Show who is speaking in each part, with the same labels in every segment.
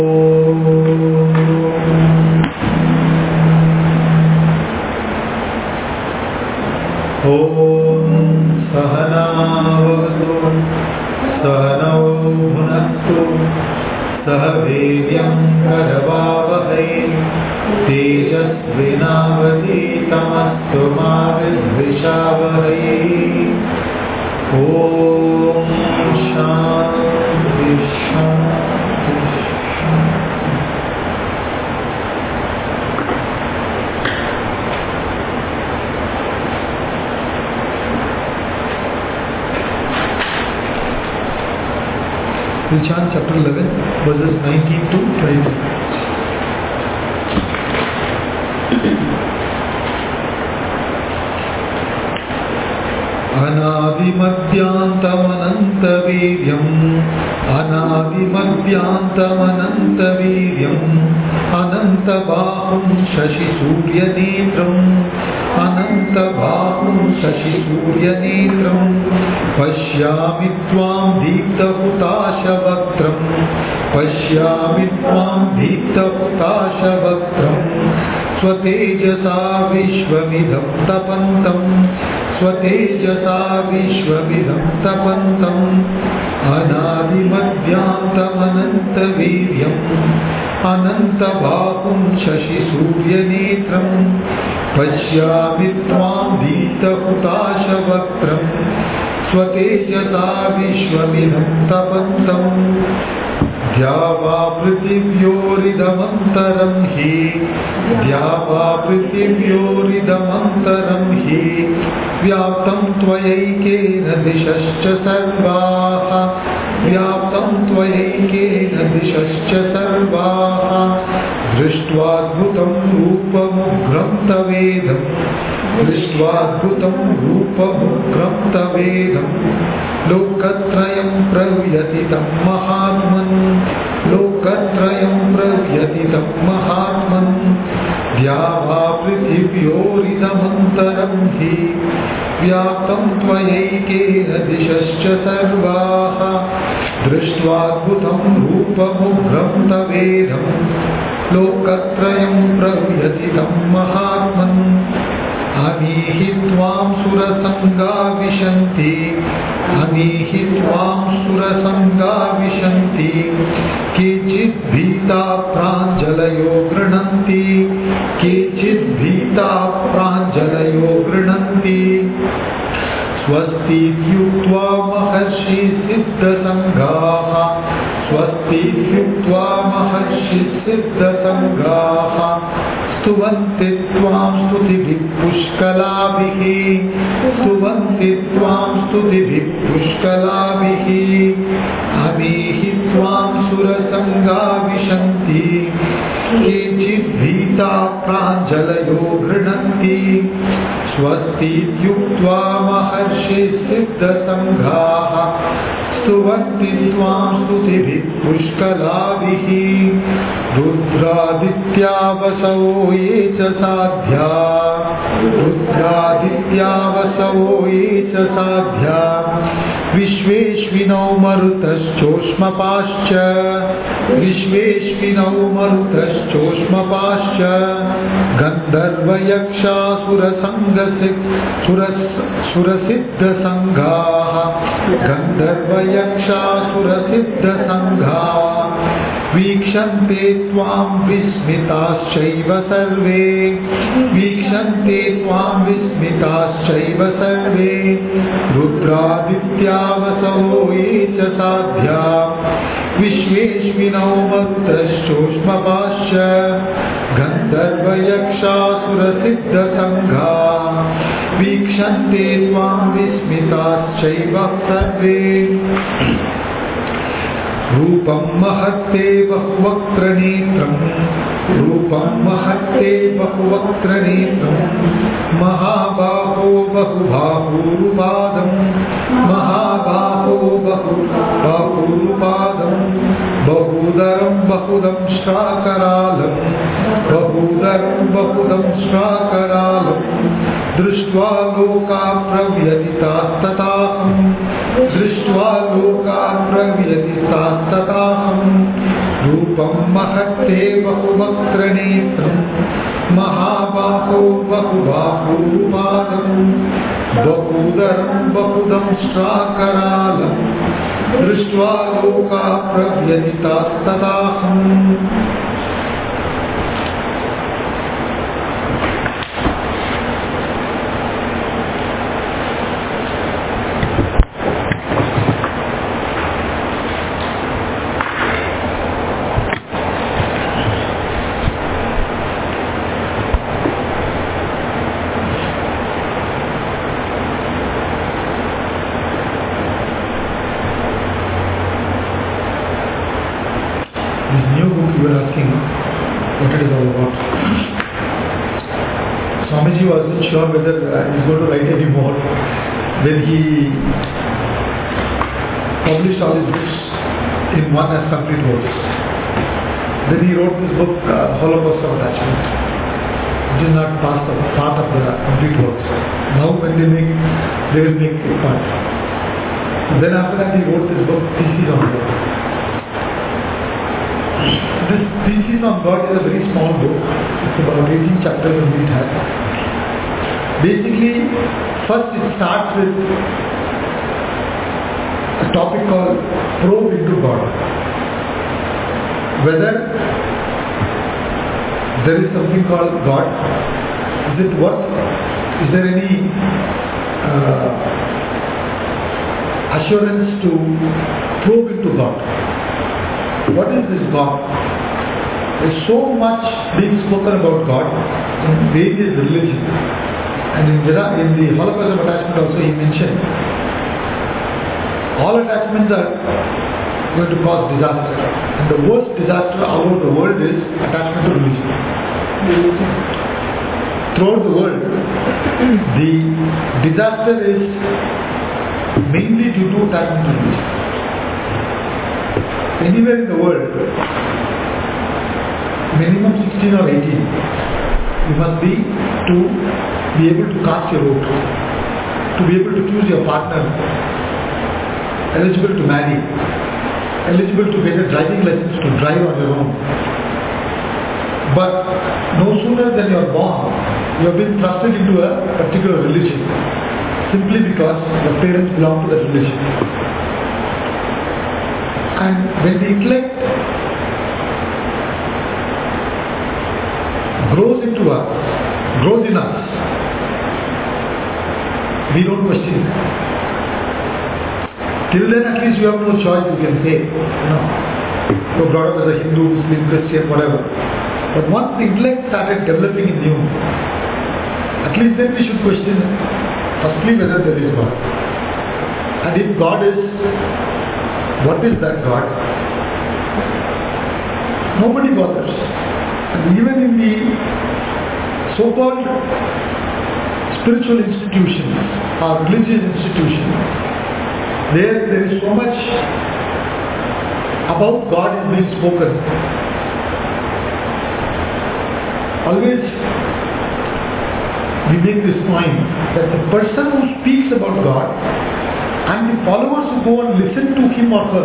Speaker 1: सहनावतु सहनौ भुनक्तु सह वीर्यं करवावहै तेजस्विनावधीतमस्तु मा विद्विषावहै। ॐ शान्ति शान्ति शान्ति। We'll chant chapter 11, verses 19 to 22. अनादिमध्यान्तमनन्तवीर्यम् अनादिमध्यान्तमनन्तवीर्यम् अनन्तबाहुं शशिसूर्यनेत्रम् अनन्तबाहुं शशिसूर्यनेत्रम् पश्यामि त्वां दीप्तहुताशवक्त्रम् पश्यामि त्वां दीप्तहुताशवक्त्रम् स्वतेजसा विश्वमिदं तपन्तम् स्वतेजसा विश्वमिदं तपन्तम् अनादिमध्यान्तमनन्तवीर्यम् अनन्तबाहुं शशिसूर्यनेत्रम् पश्यामि त्वां दीप्तहुताशवक्त्रम् स्वतेजसा विश्वमिदं तपन्तम् द्यावा पृथिव्योरिदमन्तरं हि द्यावा पृथिव्योरिदमन्तरं हि व्याप्तं त्वयैकेन दिशश्च सर्वाः व्याप्तं त्वयैकेन दिशश्च सर्वाः दृष्ट्वाद्भुतं रूपमुग्रं तवेदं दृष्ट्वाद्भुतं रूपमुग्रं तवेदं लोकत्रयं प्रव्यथितं महात्मन् लोकत्रयं प्रव्यथितं महात्मन् द्यावा पृथिव्योरिदमन्तरं हि व्याप्तं त्वयैकेन दिशश्च सर्वाः दृष्ट्वाद्भुतं रूपमुग्रं तवेदं लोकत्रयं प्रव्यथितं महात्मन् अमीहि त्वां सुरसङ्गा विशन्ति अमीहि त्वां सुरसङ्गा विशन्ति केचित् भीता प्राञ्जलयो गृह्णन्ति केचित् भीता प्राञ्जलयो गृह्णन्ति स्वस्तीत्युक्त्वा महर्षि सिद्धसङ्घाः स्वस्तीत्युक्त्वा महर्षि सिद्धसङ्घाः स्तुवन्ति त्वां स्तुतिभिः पुष्कलाभिः स्तुवन्ति त्वां स्तुतिभिः पुष्कलाभिः अमीहि त्वां सुरसङ्गा विशन्ति केचित् भीता प्राञ्जलयो गृह्णन्ति स्वस्तीत्युक्त्वा महर्षि सिद्धसङ्घाः स्तुवन्ति त्वां स्तुतिभिः पुष्कलाभिः रुद्रादित्या वसवो ये च साध्या रुद्रादित्या वसवो ये च साध्या विश्वेश्विनौ मरुतश्चोष्मपाश्च विश्वेश्विनौ मरुतश्चोष्मपाश्च गन्धर्वयक्षासुरसिद्धसङ्घाः गन्धर्वयक्षासुरसिद्धसङ्घाः वीक्षन्ते त्वां विस्मिताश्चैव सर्वे वीक्षन्ते त्वां विस्मिताश्चैव सर्वे रुद्रादित्या वसवो ये च साध्या विश्वेश्विनौ मरुतश्चोष्मपाश्च गन्धर्वयक्षासुरसिद्धसङ्घाः वीक्षन्ते त्वां विस्मिताश्चैव सर्वे रूपं महत्ते बहुवक्त्रनेत्रं रूपं महत्ते बहुवक्त्रनेत्रं महाबाहो बहुबाहुरुपादं महाबाहो बहुबाहुरुपादं बहुदरं बहुदं श्राकरालं बहुदरं बहुदं श्राकरालं दृष्ट्वा लोका प्रव्यथितास्तथाहं दृष्ट्वा लोकान् प्रव्यथितास्तथाहं रूपं महत्ते बहुवक्त्रनेत्रं महाबाहो बहुबाहुपादं बहुदरं बहुदंष्ट्राकरालं दृष्ट्वा लोकाः प्रव्यथितास्तथाहम्. Swamiji wasn't sure whether he's going to write any more. When he published all his books in one as complete works, then he wrote this book, Holocaust of Attachment, which is not part of the complete works. Now when they will make a part. Then after that he wrote this book, Thesis on God. This Thesis on God is a very small book. It's about 18 chapters only it has. Basically, first it starts with a topic called probe into God. Whether there is something called God, is it what? Is there any assurance to probe into God? What is this God? There is so much being spoken about God in various religions. And in the Holocaust of Attachment also he mentioned, all attachments are going to cause disaster. And the worst disaster all over the world is attachment to religion. Throughout the world, the disaster is mainly due to attachment to religion. Anywhere in the world, minimum 16 or 18, you must be to be able to cast your vote, to be able to choose your partner, eligible to marry, eligible to get a driving license to drive on your own. But no sooner than you are born, you have been thrusted into a particular religion, simply because your parents belong to that religion. And when the intellect grows in us, we don't question it. Till then at least you have no choice, you can say, you're brought up as a Hindu, Muslim, Christian, whatever. But once the intellect started developing in you, at least then we should question firstly whether there is God. And if God is, what is that God? Nobody bothers. And even in the so-called spiritual institutions or religious institutions, there is so much about God is being spoken. Always we make this point that the person who speaks about God and the followers who go and listen to him or her,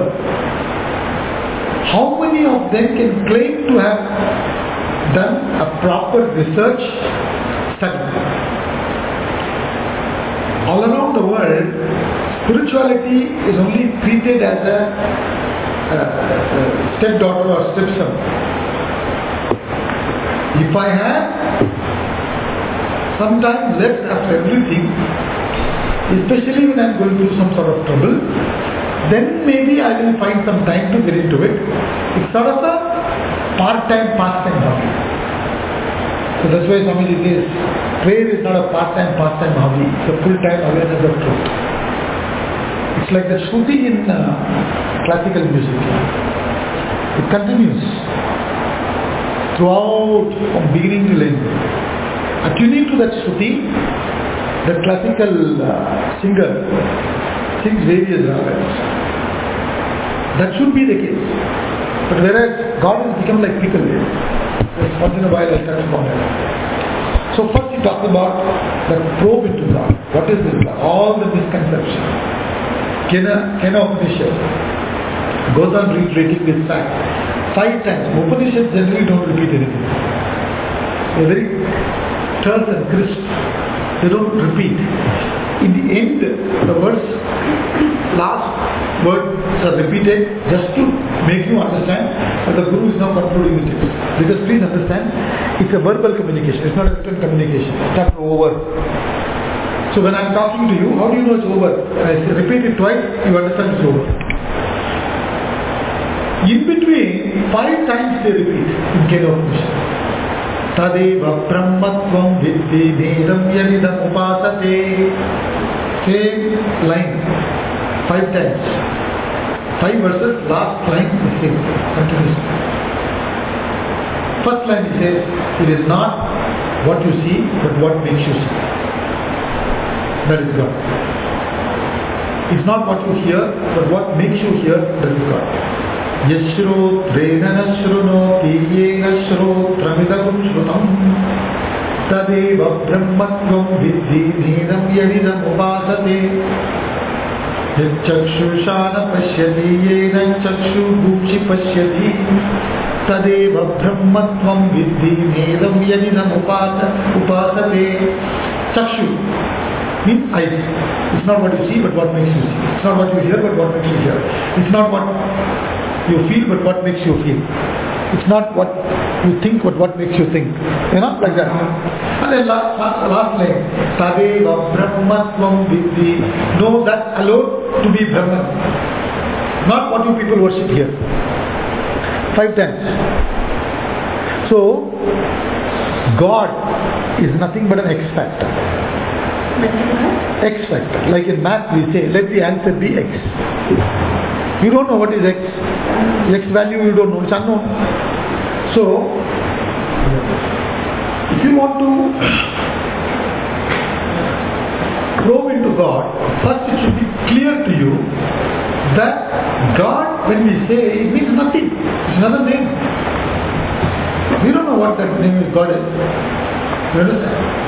Speaker 1: how many of them can claim to have done a proper research study? All around the world, spirituality is only treated as a stepdaughter or stepson. If I have some time left after everything, especially when I am going through some sort of trouble, then maybe I will find some time to get into it. It's sort of a part-time pastime hobby. So that's why Swamiji says, prayer is not a part-time pastime hobby, it's a full-time awareness of truth. It's like the Shruti in classical music. It continues throughout, from beginning to end. Attuning to that Shruti, the classical singer sings various ragas. That should be the case. But whereas God has become like pickle, once in a while I'll touch upon that. So first he talks about the probe into God. What is this God? All the misconceptions. Kena Upanishad goes on reiterating this fact 5 times. Upanishads generally don't repeat anything. They're very terse and crisp. They don't repeat. In the end, the last words are repeated just to make you understand that the Guru is now concluding the text. Because please understand, it's a verbal communication, it's not a written communication. Chapter over. So when I'm talking to you, how do you know it's over? I repeat it twice, you understand it's over. In between, 5 times they repeat in Kena Upanishad. Tadeva Brahmatvam Vidhi Nedam Yanidam Upasate. Same line 5 times. 5 verses, last line the same, continuously. First line he says, it is not what you see, but what makes you see. That is God. It's not what you hear, but what makes you hear, that is God. Yashro Trena Shruno Tiyena Shro Tramidagum Shrutam Tadeva Brahmatvam Vidhi Nedam Yanidam Upasate Chakshushana Pashyati Yena Chakshu Bhukshi Pashyati Tadeva Brahmatvam Vidhi Nedam Yanidam Upasate. Chakshu means eyes. It's not what you see but what makes you see. It's not what you hear but what makes you hear. It's not what you feel but what makes you feel. It's not what you think but what makes you think. You know, like that. And then last line, Tadeva Brahmatvam Vidhi. Know that alone to be Brahman. Not what you people worship here. 5 times. So, God is nothing but an X factor. X factor. Like in math we say, let the answer be X. You don't know what is X. X value you don't know, it's unknown. So, if you want to probe into God, first it should be clear to you that God, when we say, it means nothing. It's another name. We don't know what that name is, God is. You understand?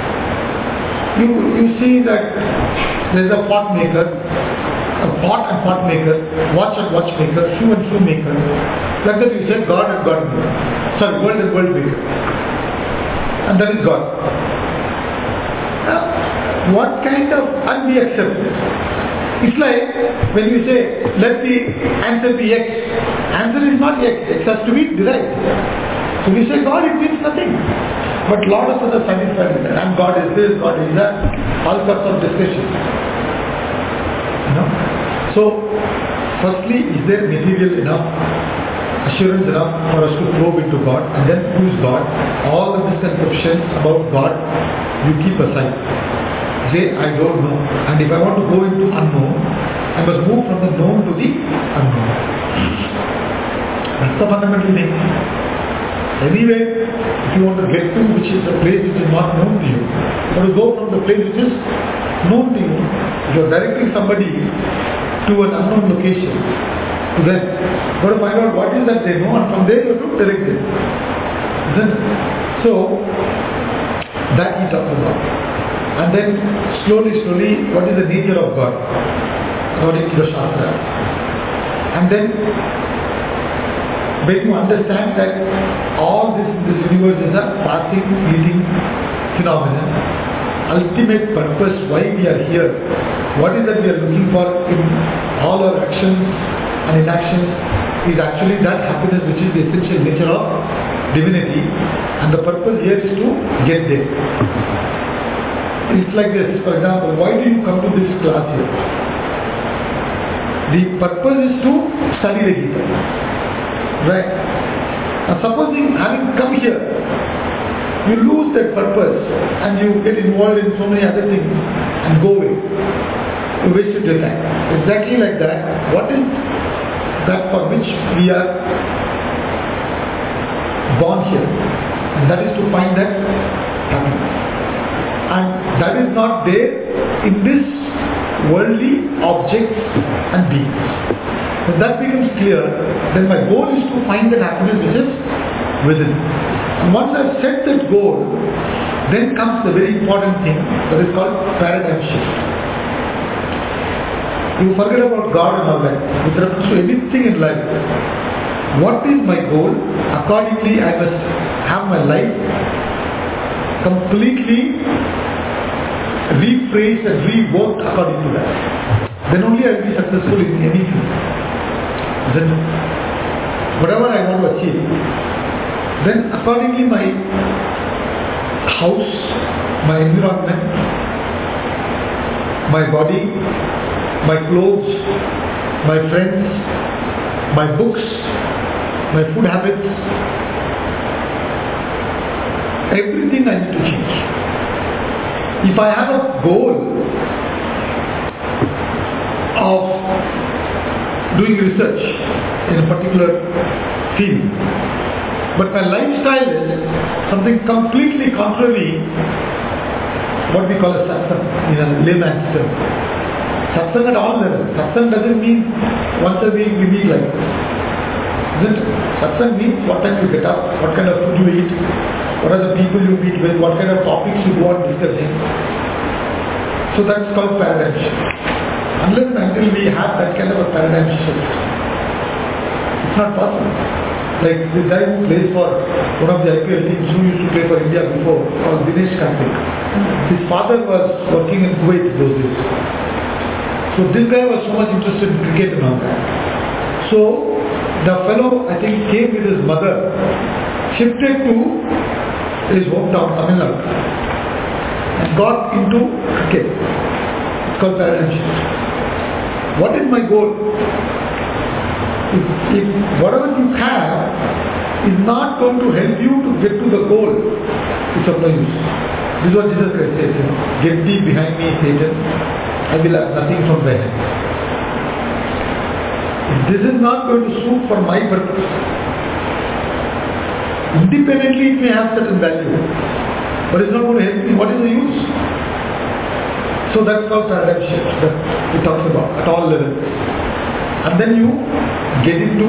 Speaker 1: You see that there is a pot maker, a pot and pot maker, watch and watch maker, shoe and shoe maker. Like that you said God and God maker. Sorry, world and world maker. And that is God. Now, what kind of, and we accept it. It's like when you say, let the answer be X. Answer is not X. X has to be derived. So we say God, it means nothing. But a lot of us are satisfied with that. And God is this, God is that. All sorts of discussion. You know? So, firstly, is there material enough, assurance enough for us to probe into God? And then who is God? All the misconceptions about God, you keep aside. Say, I don't know. And if I want to go into unknown, I must move from the known to the unknown. That's the fundamental thing. Anyway, if you want to get to which is a place which is not known to you, you want to go from the place which is known to you. If you are directing somebody to an unknown location, to them, you got to find out what is that they know, and from there you have to direct them. So, that he talks about. And then slowly, what is the nature of God according to the Shastra? And then when you understand that all this universe is a passing, fleeting phenomenon, ultimate purpose why we are here, what is that we are looking for in all our actions and inactions is actually that happiness which is the essential nature of divinity, and the purpose here is to get there. It's like this, for example, why do you come to this class here? The purpose is to study the Gita. Right? Now supposing having come here, you lose that purpose and you get involved in so many other things and go away. You wasted your time. Exactly like that. What is that for which we are born here? And that is to find that happiness. And that is not there in this worldly objects and beings. When that becomes clear, then my goal is to find that happiness which is within. And once I've set that goal, then comes the very important thing that is called paradigm shift. You forget about God and all that. With reference to anything in life, what is my goal? Accordingly, I must have my life completely rephrased and reworked according to that. Then only I will be successful in anything. Then whatever I want to achieve, then accordingly my house, my environment, my body, my clothes, my friends, my books, my food habits, everything I need to change. If I have a goal of doing research in a particular field, but my lifestyle is something completely contrary, what we call a satsang in a layman's term. Satsang at all levels. Satsang doesn't mean once a week we meet like this. Isn't it? Satsang means what time you get up, what kind of food you eat, what are the people you meet with, what kind of topics you go on discussing. So that's called paradigm shift. Unless and until we have that kind of a paradigm shift, it's not possible. Like the guy who plays for one of the IPL teams who used to play for India before, called Dinesh Karthik. His father was working in Kuwait those days. So this guy was so much interested in cricket and all that. So the fellow, I think, came with his mother, shifted to his hometown, Tamil Nadu, and got into cricket. It's called paradigm shift. What is my goal? If whatever you have is not going to help you to get to the goal, it's of no use. This is what Jesus Christ says, get thee behind me, Satan, I will have nothing from thy hand. If this is not going to suit for my purpose, independently it may have certain value, but it's not going to help me, what is the use? So that's called paradigm shift that he talks about at all levels. And then you get into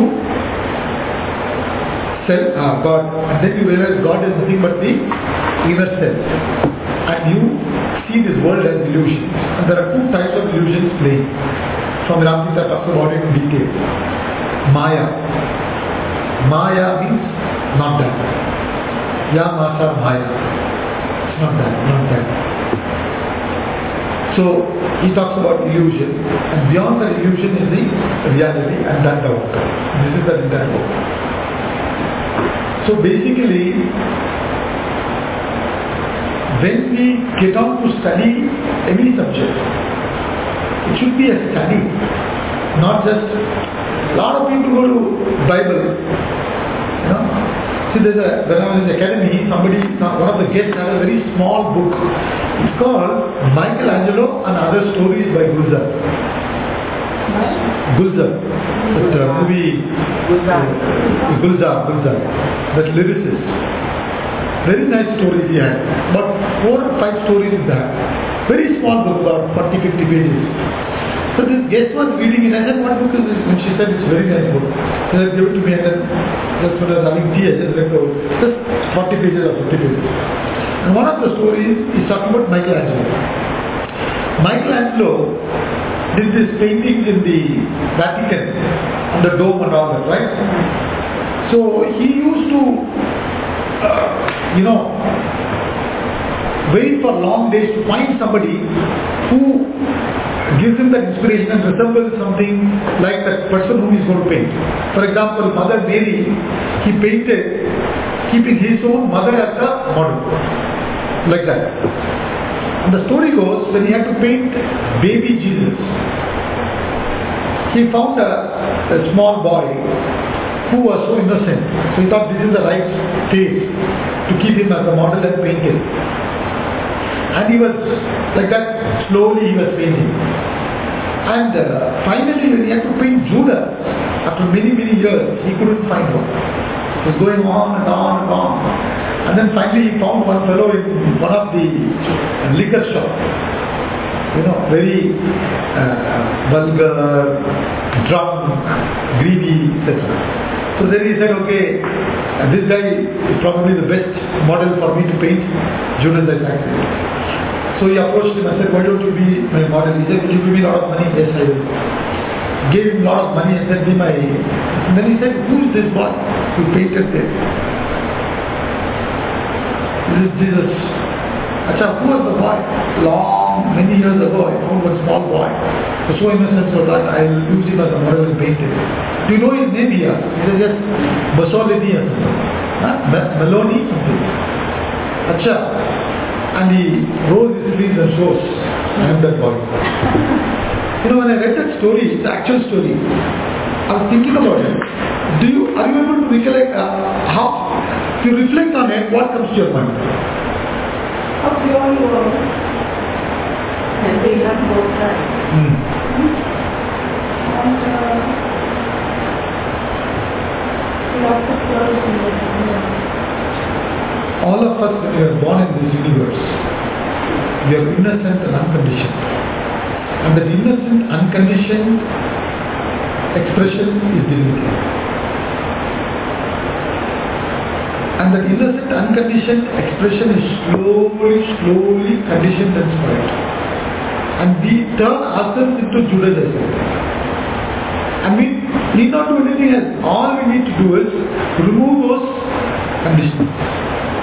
Speaker 1: self, God, and then you realize God is nothing but the inner self. And you see this world as illusions. And there are two types of illusions playing. Swami Ramkita talks about it in detail. Maya. Maya means not that. Ya Masa Maya. It's not that, not that. So he talks about illusion, and beyond that illusion is the reality, and that's the outcome. This is the entire book. So basically, when we get on to study any subject, it should be a study, not just a lot of people go to Bible, you know. See, when I was in the academy, one of the guests had a very small book. It's called Michelangelo and Other Stories by Gulzar. Gulzar. That movie. Gulzar. That lyricist. Very nice stories he had. About 4 or 5 stories in that. Very small book, about 40-50 pages. So this guest was reading it. I said, what book is this? And she said, it's a very nice book. So they gave it to me, and then just when I was having tea, I just read just 40 pages or 50 pages. And one of the stories is talking about Michelangelo. Michelangelo did these paintings in the Vatican, on the dome and all that, right? So he used to, wait for long days to find somebody who gives him that inspiration and resembles something like that person whom he's going to paint. For example, Mother Mary, he painted keeping his own mother as a model. Like that. And the story goes, when he had to paint baby Jesus, he found a small boy who was so innocent. So he thought this is the right face to keep him as a model and paint him. And he was like that, slowly he was painting. And finally when he had to paint Judas, after many years, he couldn't find one. It was going on and on and on. And then finally he found one fellow in one of the liquor shop. Very vulgar, drunk, greedy, etc. So then he said, okay, this guy is probably the best model for me to paint Judas Iscariot. So he approached him and said, why don't you be my model? He said, will you give me a lot of money? Yes, I will. Gave him a lot of money and said, be my... And then he said, who is this boy who painted this? This is Jesus. Acha, who was the boy? Many years ago, I found one small boy. He was so innocent, so that I'll use him as a model and paint it. Do you know his name here? He said, yes, Mussolini or something. Maloney something. Acha. And he rolls his sleeves and shows, I am that boy. You know, when I read that story, it's an actual story. I was thinking about it. Are you able to recollect if you reflect on it, what comes to your mind?
Speaker 2: How pure you are. And they have both sides. And lots of purity in the
Speaker 1: all of us, when we are born in this universe, we are innocent and unconditioned. And that innocent, unconditioned expression is divinity. And that innocent, unconditioned expression is slowly conditioned and spoiled. And we turn ourselves into Judaism. And we need not do anything else. All we need to do is remove those conditions.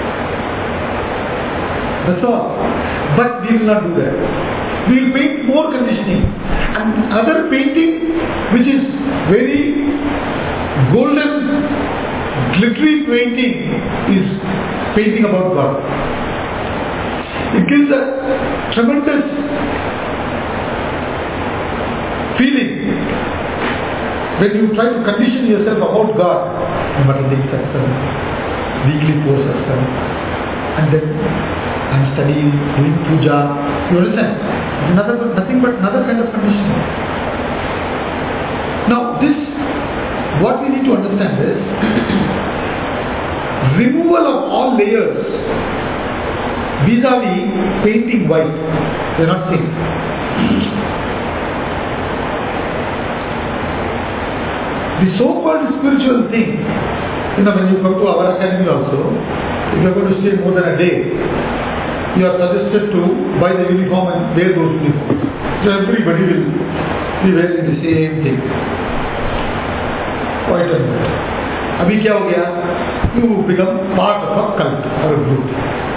Speaker 1: That's all. But we will not do that. We will paint more conditioning. And other painting which is very golden, glittery painting is painting about God. It gives a tremendous feeling when you try to condition yourself about God. Matadek satsang, weekly four satsang, and then I'm studying, doing puja. You understand? Nothing but another kind of conditioning. Now what we need to understand is removal of all layers vis-a-vis painting white. They are not same. The so-called spiritual thing, when you come to our academy also, if you are going to stay more than a day, you are suggested to buy the uniform and wear those uniforms. So everybody will be wearing the same thing. Quite a bit. Abhi kya ho gaya? You become part of a cult or a group.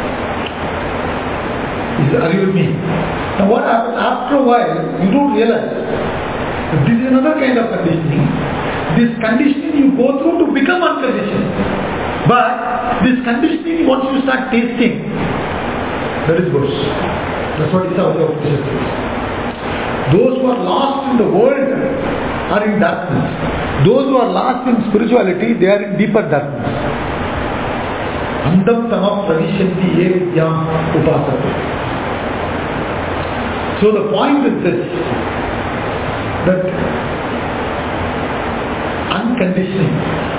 Speaker 1: Are you with me? Now what happens? After a while, you don't realize that this is another kind of conditioning. This conditioning you go through to become unconditioned. But this conditioning, once you start tasting, that is worse. That's what Isa says. Those who are lost in the world are in darkness. Those who are lost in spirituality, they are in deeper darkness. Andam tamam pravishanti ye vidyam upasate. So the point is this, that unconditioning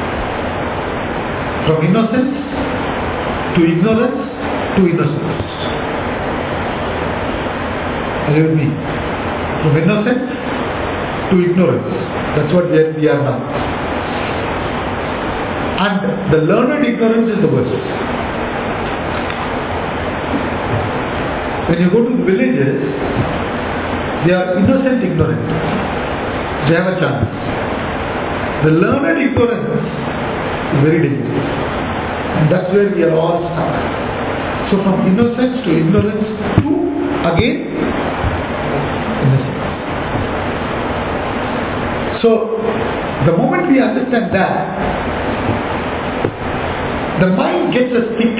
Speaker 1: from innocence to ignorance to innocence. Are you with me? From innocence to ignorance. That's what we are now. And the learned ignorance is the worst. When you go to the villages, they are innocent ignorant. They have a chance. The learned ignorance is very dangerous. And that's where we are all stuck. So from innocence to ignorance to again innocence. So the moment we understand that, the mind gets a stick.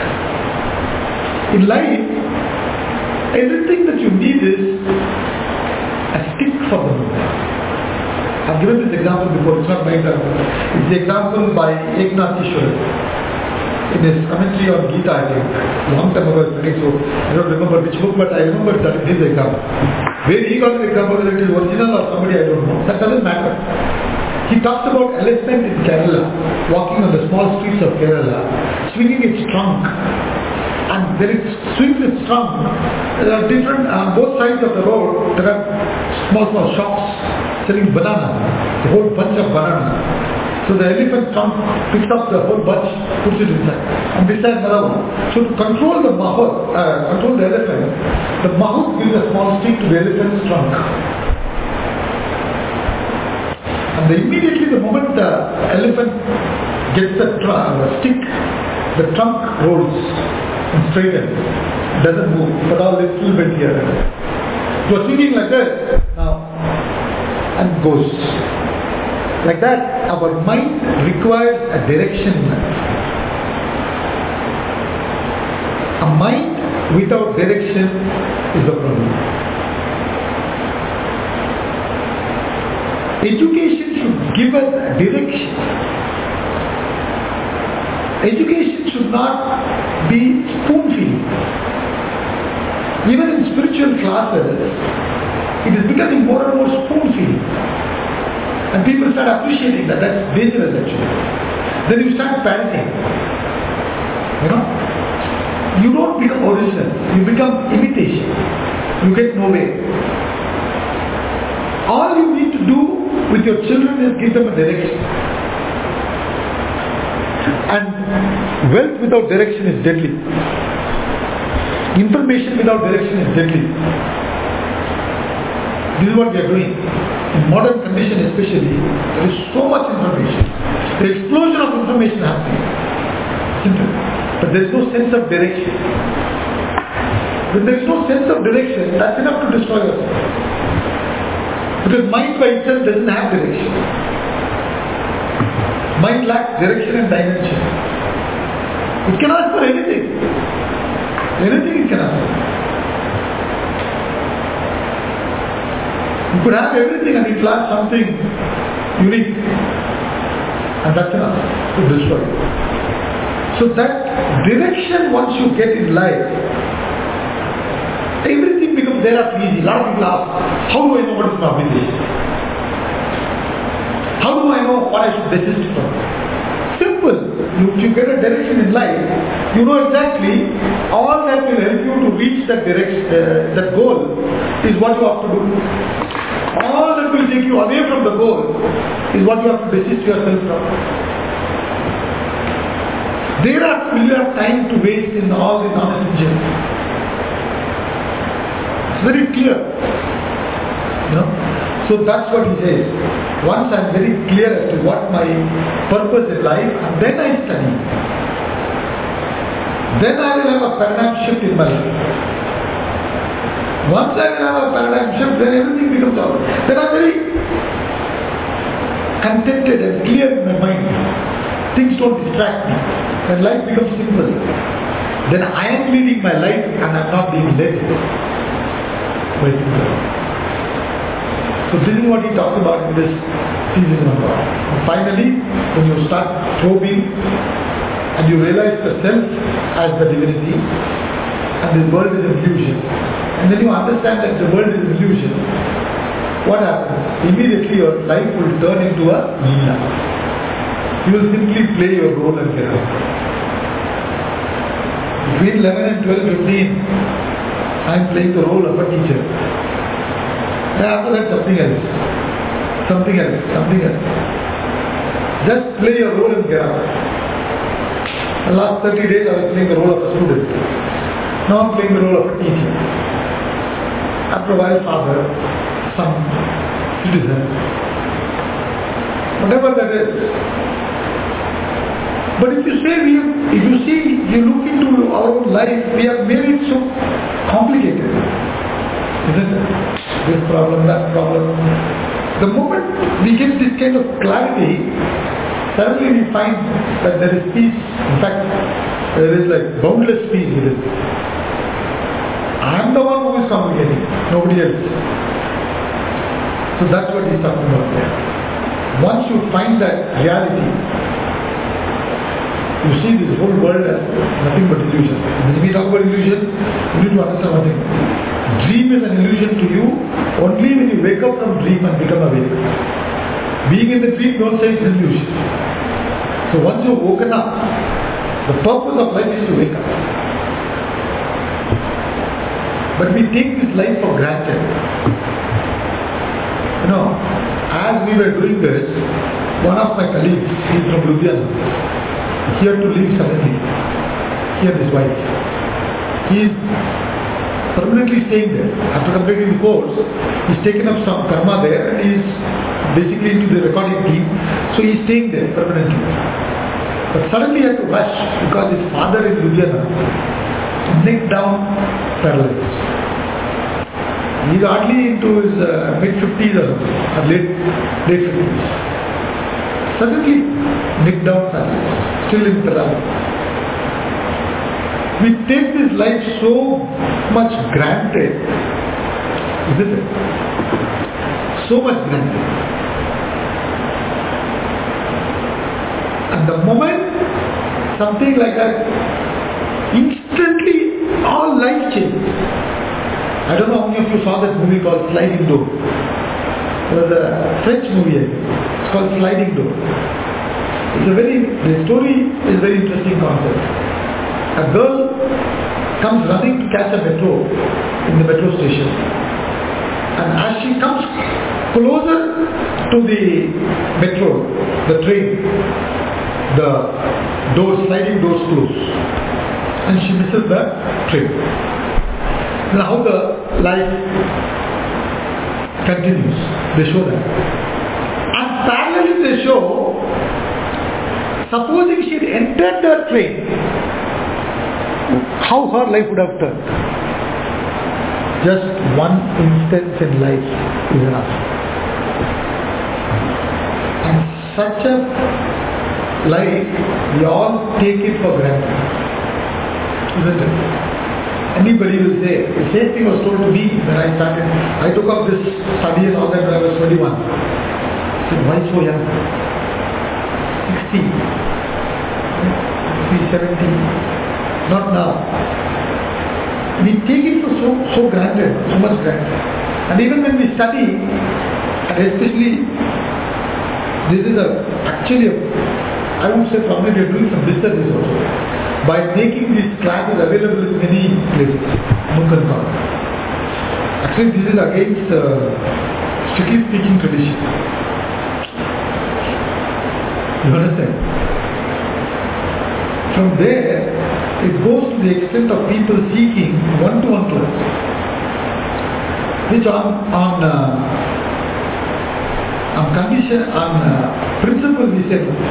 Speaker 1: In life, everything that you need is a stick for the moment. I've given this example before, it's not my example. It's the example by Eknath Ishwar. In his commentary on Gita, I think, long time ago, so I don't remember which book, but I remember that this example. Where he got the example, whether it is original or somebody, I don't know. That doesn't matter. He talks about elephant in Kerala, walking on the small streets of Kerala, swinging its trunk. And when it swings its trunk, there are different, on both sides of the road, there are small shops selling banana, a whole bunch of bananas. So the elephant picks up the whole bunch, puts it inside, and beside another one. So to control the mahut, control the elephant, the mahut gives a small stick to the elephant's trunk. And immediately the moment the elephant gets the stick, the trunk rolls and straightens, doesn't move, but all little bit here. You are swinging like that now, and goes. Like that, our mind requires a direction in life. A mind without direction is a problem. Education should give us a direction. Education should not be spoon feeding. Even in spiritual classes, it is becoming more and more spoon feeding. And people start appreciating that. That's dangerous actually. Then you start panicking. You don't become original. You become imitation. You get nowhere. All you need to do with your children is give them a direction. And wealth without direction is deadly. Information without direction is deadly. This is what we are doing. In modern condition especially, there is so much information. The explosion of information happening. Simple. But there is no sense of direction. When there is no sense of direction, that's enough to destroy yourself. Because mind by itself doesn't have direction. Mind lacks direction and dimension. It can ask for anything. Anything it can ask for. You could have everything and it will ask something unique. And that's enough to destroy you. So that direction once you get in life, everything becomes thereafter easy. A lot of people ask, how do I know what is my obligation? How do I know what I should desist from? Simple. If you get a direction in life, you know exactly all that will help you to reach that direction, that goal is what you have to do. All that will take you away from the goal is what you have to desist yourself from. Thereafter will you have time to waste in all the non-essential. It's very clear. So that's what he says. Once I am very clear as to what my purpose in life, and then I study. Then I will have a paradigm shift in my life. Once I will have a paradigm shift, then everything becomes all. Then I am very contented and clear in my mind. Things don't distract me. Then life becomes simple. Then I am leading my life and I am not being led by simple. So this is what he talked about in this thesis on God. And finally, when you start probing and you realize the self as the divinity and the world is an illusion, and then you understand that the world is an illusion, what happens? Immediately your life will turn into a leela. You will simply play your role and get out. Between 11 and 12, 15, I am playing the role of a teacher. And after that, something else. Just play your role and get out. The last 30 days I was playing the role of a student. Now I'm playing the role of a teacher. After a while, father, son, citizen, whatever that is. But if you look into our own life, we have made it so complicated. Isn't it? This problem, that problem. The moment we get this kind of clarity, suddenly we find that there is peace. In fact, there is like boundless peace within. I am the one who is complicating, nobody else. So that's what he's talking about there. Once you find that reality, you see this whole world as nothing but illusion. When we talk about illusion, you need to understand one thing. Dream is an illusion to you only when you wake up from dream and become awake. Being in the dream, don't say it's an illusion. So once you've woken up, the purpose of life is to wake up. But we take this life for granted. As we were doing this, one of my colleagues, he's from Ludhiana. He had to leave suddenly. He and his wife. He is permanently staying there. After completing the course, he's taken up some karma there and he is basically into the recording team. So he's staying there permanently. But suddenly he had to rush because his father is Ludhiana, neck down, paralyzed. He's hardly into his mid-50s or late 50s. Suddenly, neck down, paralyzed, still in paralysis. We take this life so much granted, isn't it? So much granted. And the moment something like that, instantly all life changes. I don't know how many of you saw that movie called Sliding Door. It was a French movie. It's called Sliding Door. The story is a very interesting concept. A girl comes running to catch a metro in the metro station. And as she comes closer to the metro, the train, the sliding doors close. And she misses the train. Now how the life continues. They show that. And parallelly they show, supposing she had entered the train, how her life would have turned. Just one instance in life is enough. And such a life, we all take it for granted. Isn't it? Anybody will say, the same thing was told to me when I started. I took up this study and all that when I was 21. I said, why so young? 60, 70, not now. We take it for so granted, so much granted. And even when we study, and especially, this is actually I would say probably we are doing some disservice also by making these classes available in many places. Actually, this is against strictly speaking tradition. You understand? From there, it goes to the extent of people seeking one-to-one class, which on condition, on principle we say no.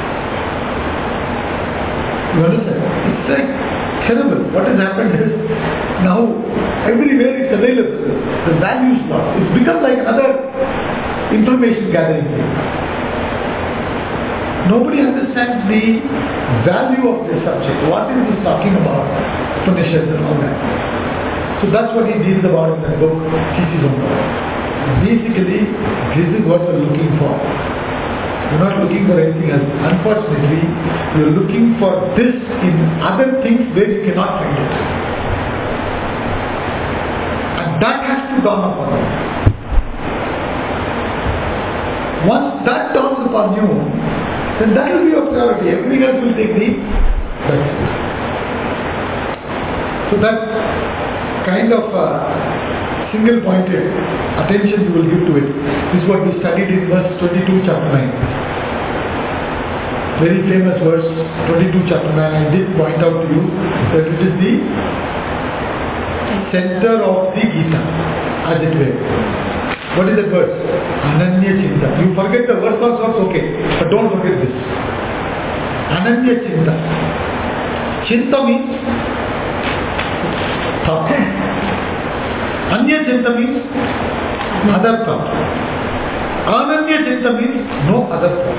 Speaker 1: You understand? It's like terrible. What has happened is now everywhere it's available. The value is lost. It's become like another information gathering thing. Nobody understands the value of this subject. What is this talking about? Upanishads and all that. So that's what he deals about in that book, Thesis on God. Basically, this is what we're looking for. You're not looking for anything else. Unfortunately, you're looking for this in other things where you cannot find it. And that has to dawn upon you. Once that dawns upon you, then that will be your priority. Everything else will take the back. So that kind of single pointed attention you will give to it. This is what we studied in verse 22 chapter 9. Very famous verse 22 chapter 9. I did point out to you that it is the center of the Gita, as it were. What is the verse? Ananya Chinta. You forget the verse also, okay, but don't forget this. Ananya Chinta. Chinta means thought. Anya Chinta means other thought. Ananya Chinta means no other thought.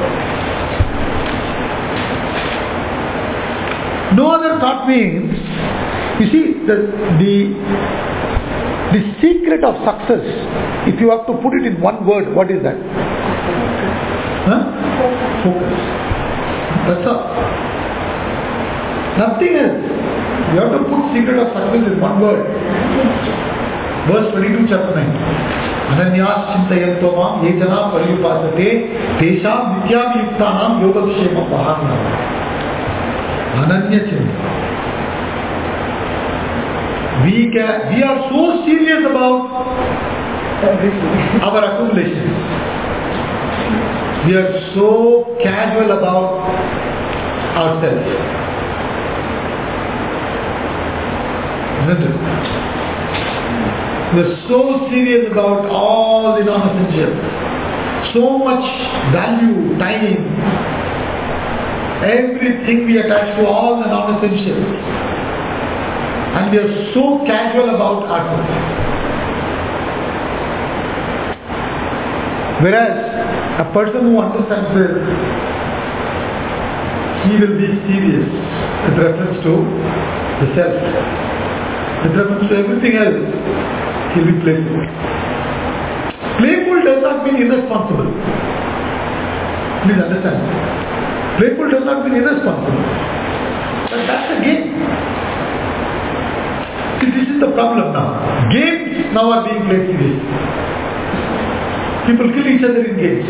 Speaker 1: No other thought means, you see, the secret of success, if you have to put it in one word, what is that? Focus. That's all. Nothing else. You have to put secret of success in one word. Verse 22 chapter 9. Ananyas chintayanto mam yejana pariyupasate tesham nityamyuktanam yogakshevam pahanam. Ananya Chinta. We are so serious about our accumulations. We are so casual about ourselves. Isn't it? We are so serious about all the non-essentials. So much value, time, everything we attach to all the non-essentials. And we are so casual about ourselves. Whereas a person who understands this, he will be serious with reference to the self. With reference to everything else, he will be playful. Playful does not mean irresponsible. Please understand. Playful does not mean irresponsible. But that's a game. See, this is the problem now. Games now are being played seriously. People kill each other in games.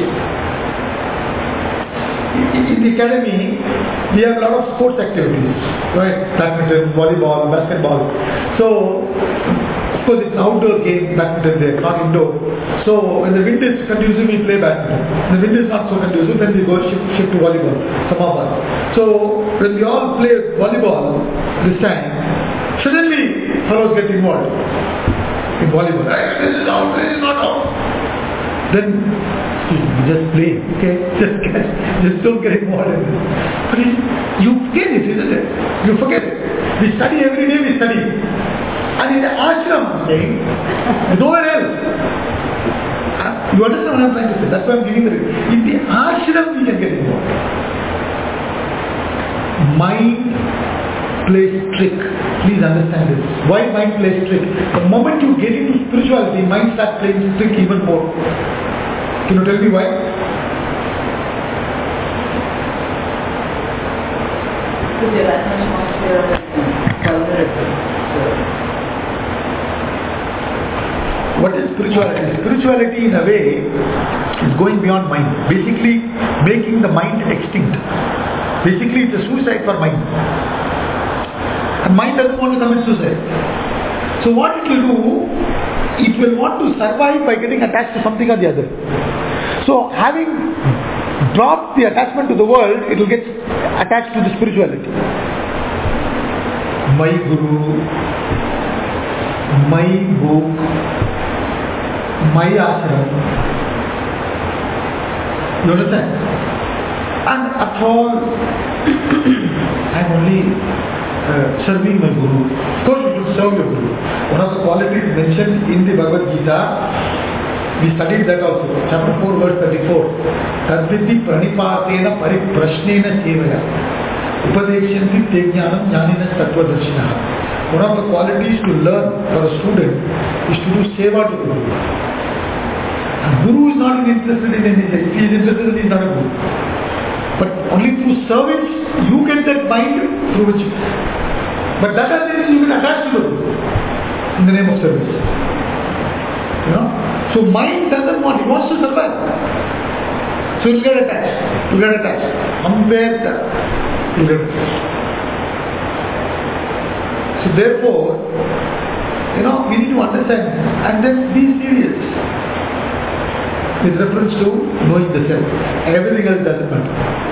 Speaker 1: In the academy, we have a lot of sports activities, right? Badminton, volleyball, basketball. So, of course, it's an outdoor game, badminton there, not indoor. So, when the wind is conducive, we play badminton. When the wind is not so conducive, then we go shift to volleyball, some of us. So, when we all play volleyball this time, suddenly fellows get involved in volleyball. This is out, this is not out. Then just play, okay? Just don't get involved in this. But you forget it, isn't it? You forget it. We study every day, we study. And in the ashram, nowhere else. You understand what I'm trying to say? That's why I'm giving the in the ashram we can get involved. Mind plays trick. Please understand this. Why mind plays trick? The moment you get into spirituality, mind starts playing trick even more. Can you tell me why?
Speaker 2: Because you're that much more clear and vulnerable.
Speaker 1: What is spirituality? Spirituality in a way is going beyond mind. Basically making the mind extinct. Basically it's a suicide for mind. And mind doesn't want to commit suicide. So what it will do, it will want to survive by getting attached to something or the other. So having dropped the attachment to the world, it will get attached to the spirituality. My guru, my book, my ashram. You understand? And at all, I am only serving my guru. Of course you should serve your guru. One of the qualities mentioned in the Bhagavad Gita, we studied that also. Chapter 4 verse 34. Tadvidhi pranipatena pariprashnena sevaya. Upadeshyanti te jnanam jnanina tattvadarshinaha. One of the qualities to learn for a student is to do seva to the guru. And guru is not interested in anything. If he is interested, he is not a guru. But only through service, you get that mind through which. But that doesn't mean you can attach to the guru in the name of service. You know? So mind doesn't want, it wants to survive. So it will get attached. You get attached. Somewhere you get attached. So therefore, you know, we need to understand and then be serious with reference to knowing the self. Everything else doesn't matter.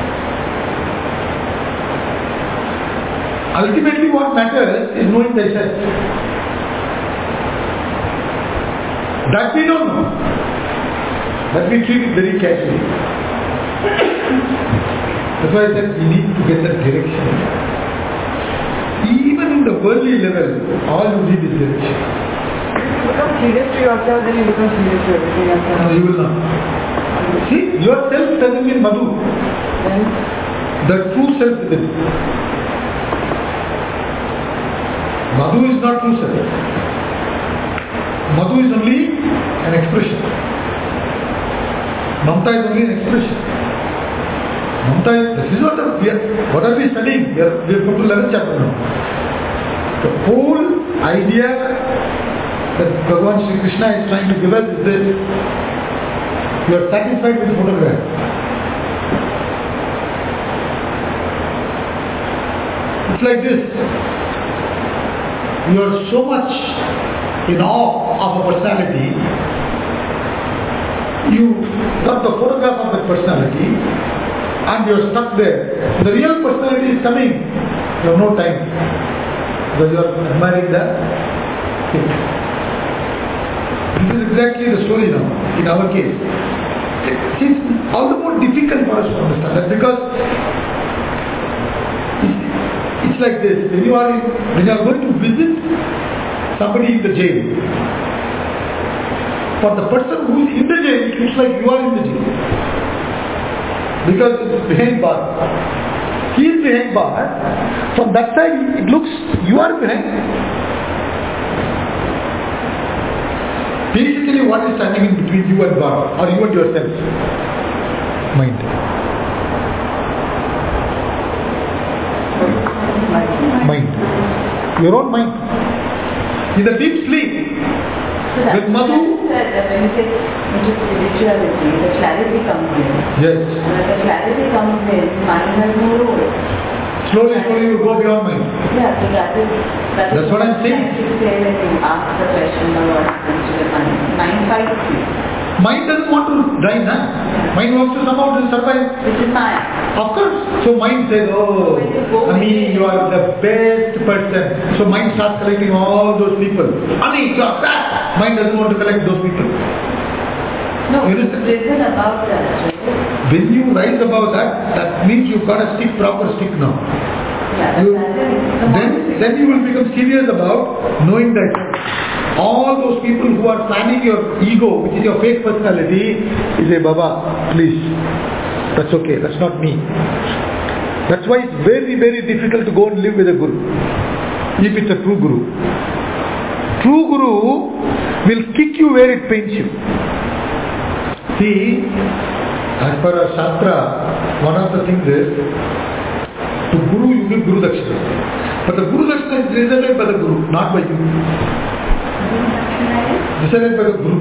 Speaker 1: Ultimately what matters is knowing thyself. That we don't know. That we treat it very casually. That's why I said we need to get that direction. Even in the worldly level, all you need is direction.
Speaker 2: If you become serious to yourself, then you become serious to everything else.
Speaker 1: No, you will not. See, yourself doesn't mean Madhu.
Speaker 2: Then?
Speaker 1: The true self within. Madhu is not true self. Madhu is only an expression. Mamta is only an expression. Mamta is, this is what are we studying? We have come to 11th chapter now. The whole idea that Bhagavan Sri Krishna is trying to give us is this. You are satisfied with the photograph. It's like this. You are so much in awe of a personality you got the photograph of that personality and you're stuck there. The real personality is coming. You have no time. Because you are admiring the thing. This is exactly the story now, in our case. It's all the more difficult for us to understand that, because it's like this. When you are going to visit somebody in the jail, for the person who is in the jail, it looks like you are in the jail. Because it is behind bar. He is behind bar. From that side, it looks you are behind. Basically, what is standing in between you and God, or you and yourself? Mind. Mind. Your own mind. In the deep sleep,
Speaker 2: So that's
Speaker 1: with Madhu.
Speaker 2: said that when you say into spirituality, the clarity comes in.
Speaker 1: Yes.
Speaker 2: And when the clarity comes in, mind has no role.
Speaker 1: Slowly you go beyond mind.
Speaker 2: Yeah, so
Speaker 1: That's what I'm saying.
Speaker 2: You say when you ask the question of what happens to the mind. Mind fights you.
Speaker 1: Mind doesn't want to die, nah? Mind wants to somehow survive.
Speaker 2: Which is mind.
Speaker 1: Of course. So mind says, oh, Ami, you are the best person. So mind starts collecting all those people. Ami, you are bad. Mind doesn't want to collect those people.
Speaker 2: No,
Speaker 1: You
Speaker 2: it's
Speaker 1: understand?
Speaker 2: written about that, right?
Speaker 1: When you rise above that, that means you've got a stick, proper stick now.
Speaker 2: Yeah,
Speaker 1: You,
Speaker 2: that's
Speaker 1: then you will become serious about knowing that all those people who are planning your ego, which is your fake personality, you say, Baba, please, that's okay, that's not me. That's why it's very, very difficult to go and live with a guru, if it's a true guru. True guru will kick you where it pains you. See, as per our Shastra, one of the things is, to Guru you give Guru Dakshina. But the Guru Dakshina is decided by the Guru, not by you. Decided by the Guru.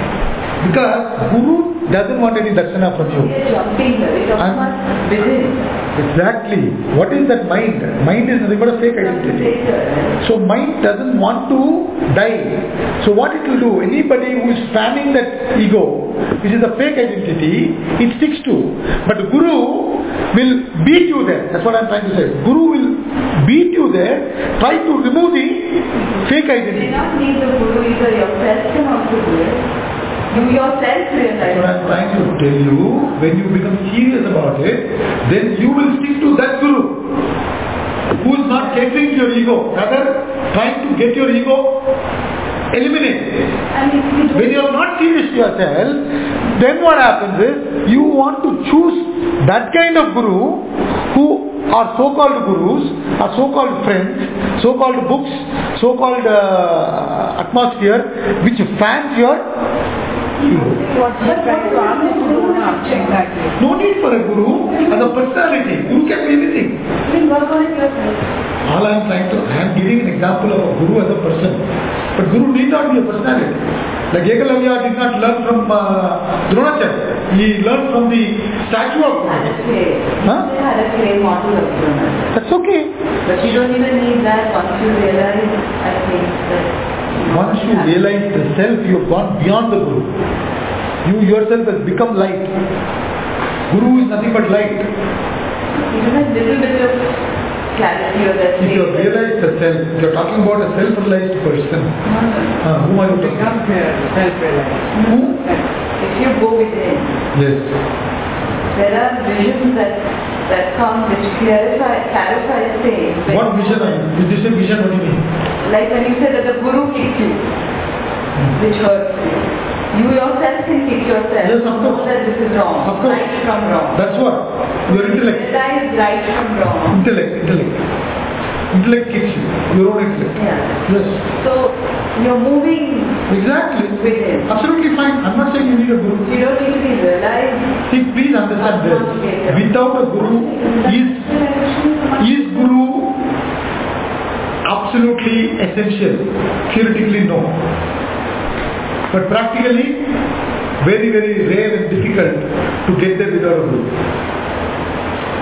Speaker 1: Because Guru doesn't want any Dakshina from you.
Speaker 2: We are jumping there. We talk about within.
Speaker 1: Exactly. What is that mind? Mind is nothing but a fake identity. So mind doesn't want to die. So what it will do, anybody who is fanning that ego, which is a fake identity, it sticks to. But the Guru will beat you there. That's what I'm trying to say. Guru will beat you there, try to remove the fake
Speaker 2: You
Speaker 1: identity.
Speaker 2: may not need the Guru either. Yourself can also do it. You yourself realize.
Speaker 1: That's what I'm trying to tell you. When you become serious about it, then you will stick to that Guru who is not catering to your ego, rather trying to get your ego eliminated.
Speaker 2: And if you do
Speaker 1: When you are not serious to yourself, then what happens is you want to choose that kind of Guru who are so-called gurus, are so-called friends, so-called books, so-called atmosphere, which fans your ego.
Speaker 2: what you try to ask is to exactly.
Speaker 1: No need for a guru as a personality. Guru can be anything.
Speaker 2: You work on it yourself.
Speaker 1: All I am giving an example of a guru as a person. But guru need not be a personality. Like Ekalavya did not learn from Dronacharya. He learned from the statue of Dronacharya. Huh?
Speaker 2: They had a clay model of Dronacharya.
Speaker 1: That's okay.
Speaker 2: But you don't even need that once you realize, I think, that
Speaker 1: Once you realize the self, you have gone beyond the guru. You yourself has become light. Guru is nothing but light.
Speaker 2: even a little bit of clarity or that.
Speaker 1: If you have realized the self, if you are talking about a self-realized person, whom are you talking about?
Speaker 2: Self-realized.
Speaker 1: Who?
Speaker 2: If you go within,
Speaker 1: Yes.
Speaker 2: there are visions that come which clarify things.
Speaker 1: What vision are you? If you say vision, what do you mean?
Speaker 2: Like when you say that the Guru kicks you, which hurts you. You yourself can kick yourself.
Speaker 1: Yes, of course.
Speaker 2: Know that this is wrong.
Speaker 1: Of course.
Speaker 2: Right from wrong.
Speaker 1: That's what? Your intellect.
Speaker 2: Realize right from wrong.
Speaker 1: Intellect kicks you. Your own intellect.
Speaker 2: Yeah.
Speaker 1: Yes.
Speaker 2: So you're moving
Speaker 1: Exactly.
Speaker 2: within.
Speaker 1: Absolutely fine. I'm not saying you need a guru.
Speaker 2: You don't need to be realized.
Speaker 1: See, please understand this. Without a guru, is guru absolutely essential? Theoretically, no. But practically, very, very rare and difficult to get there without a guru.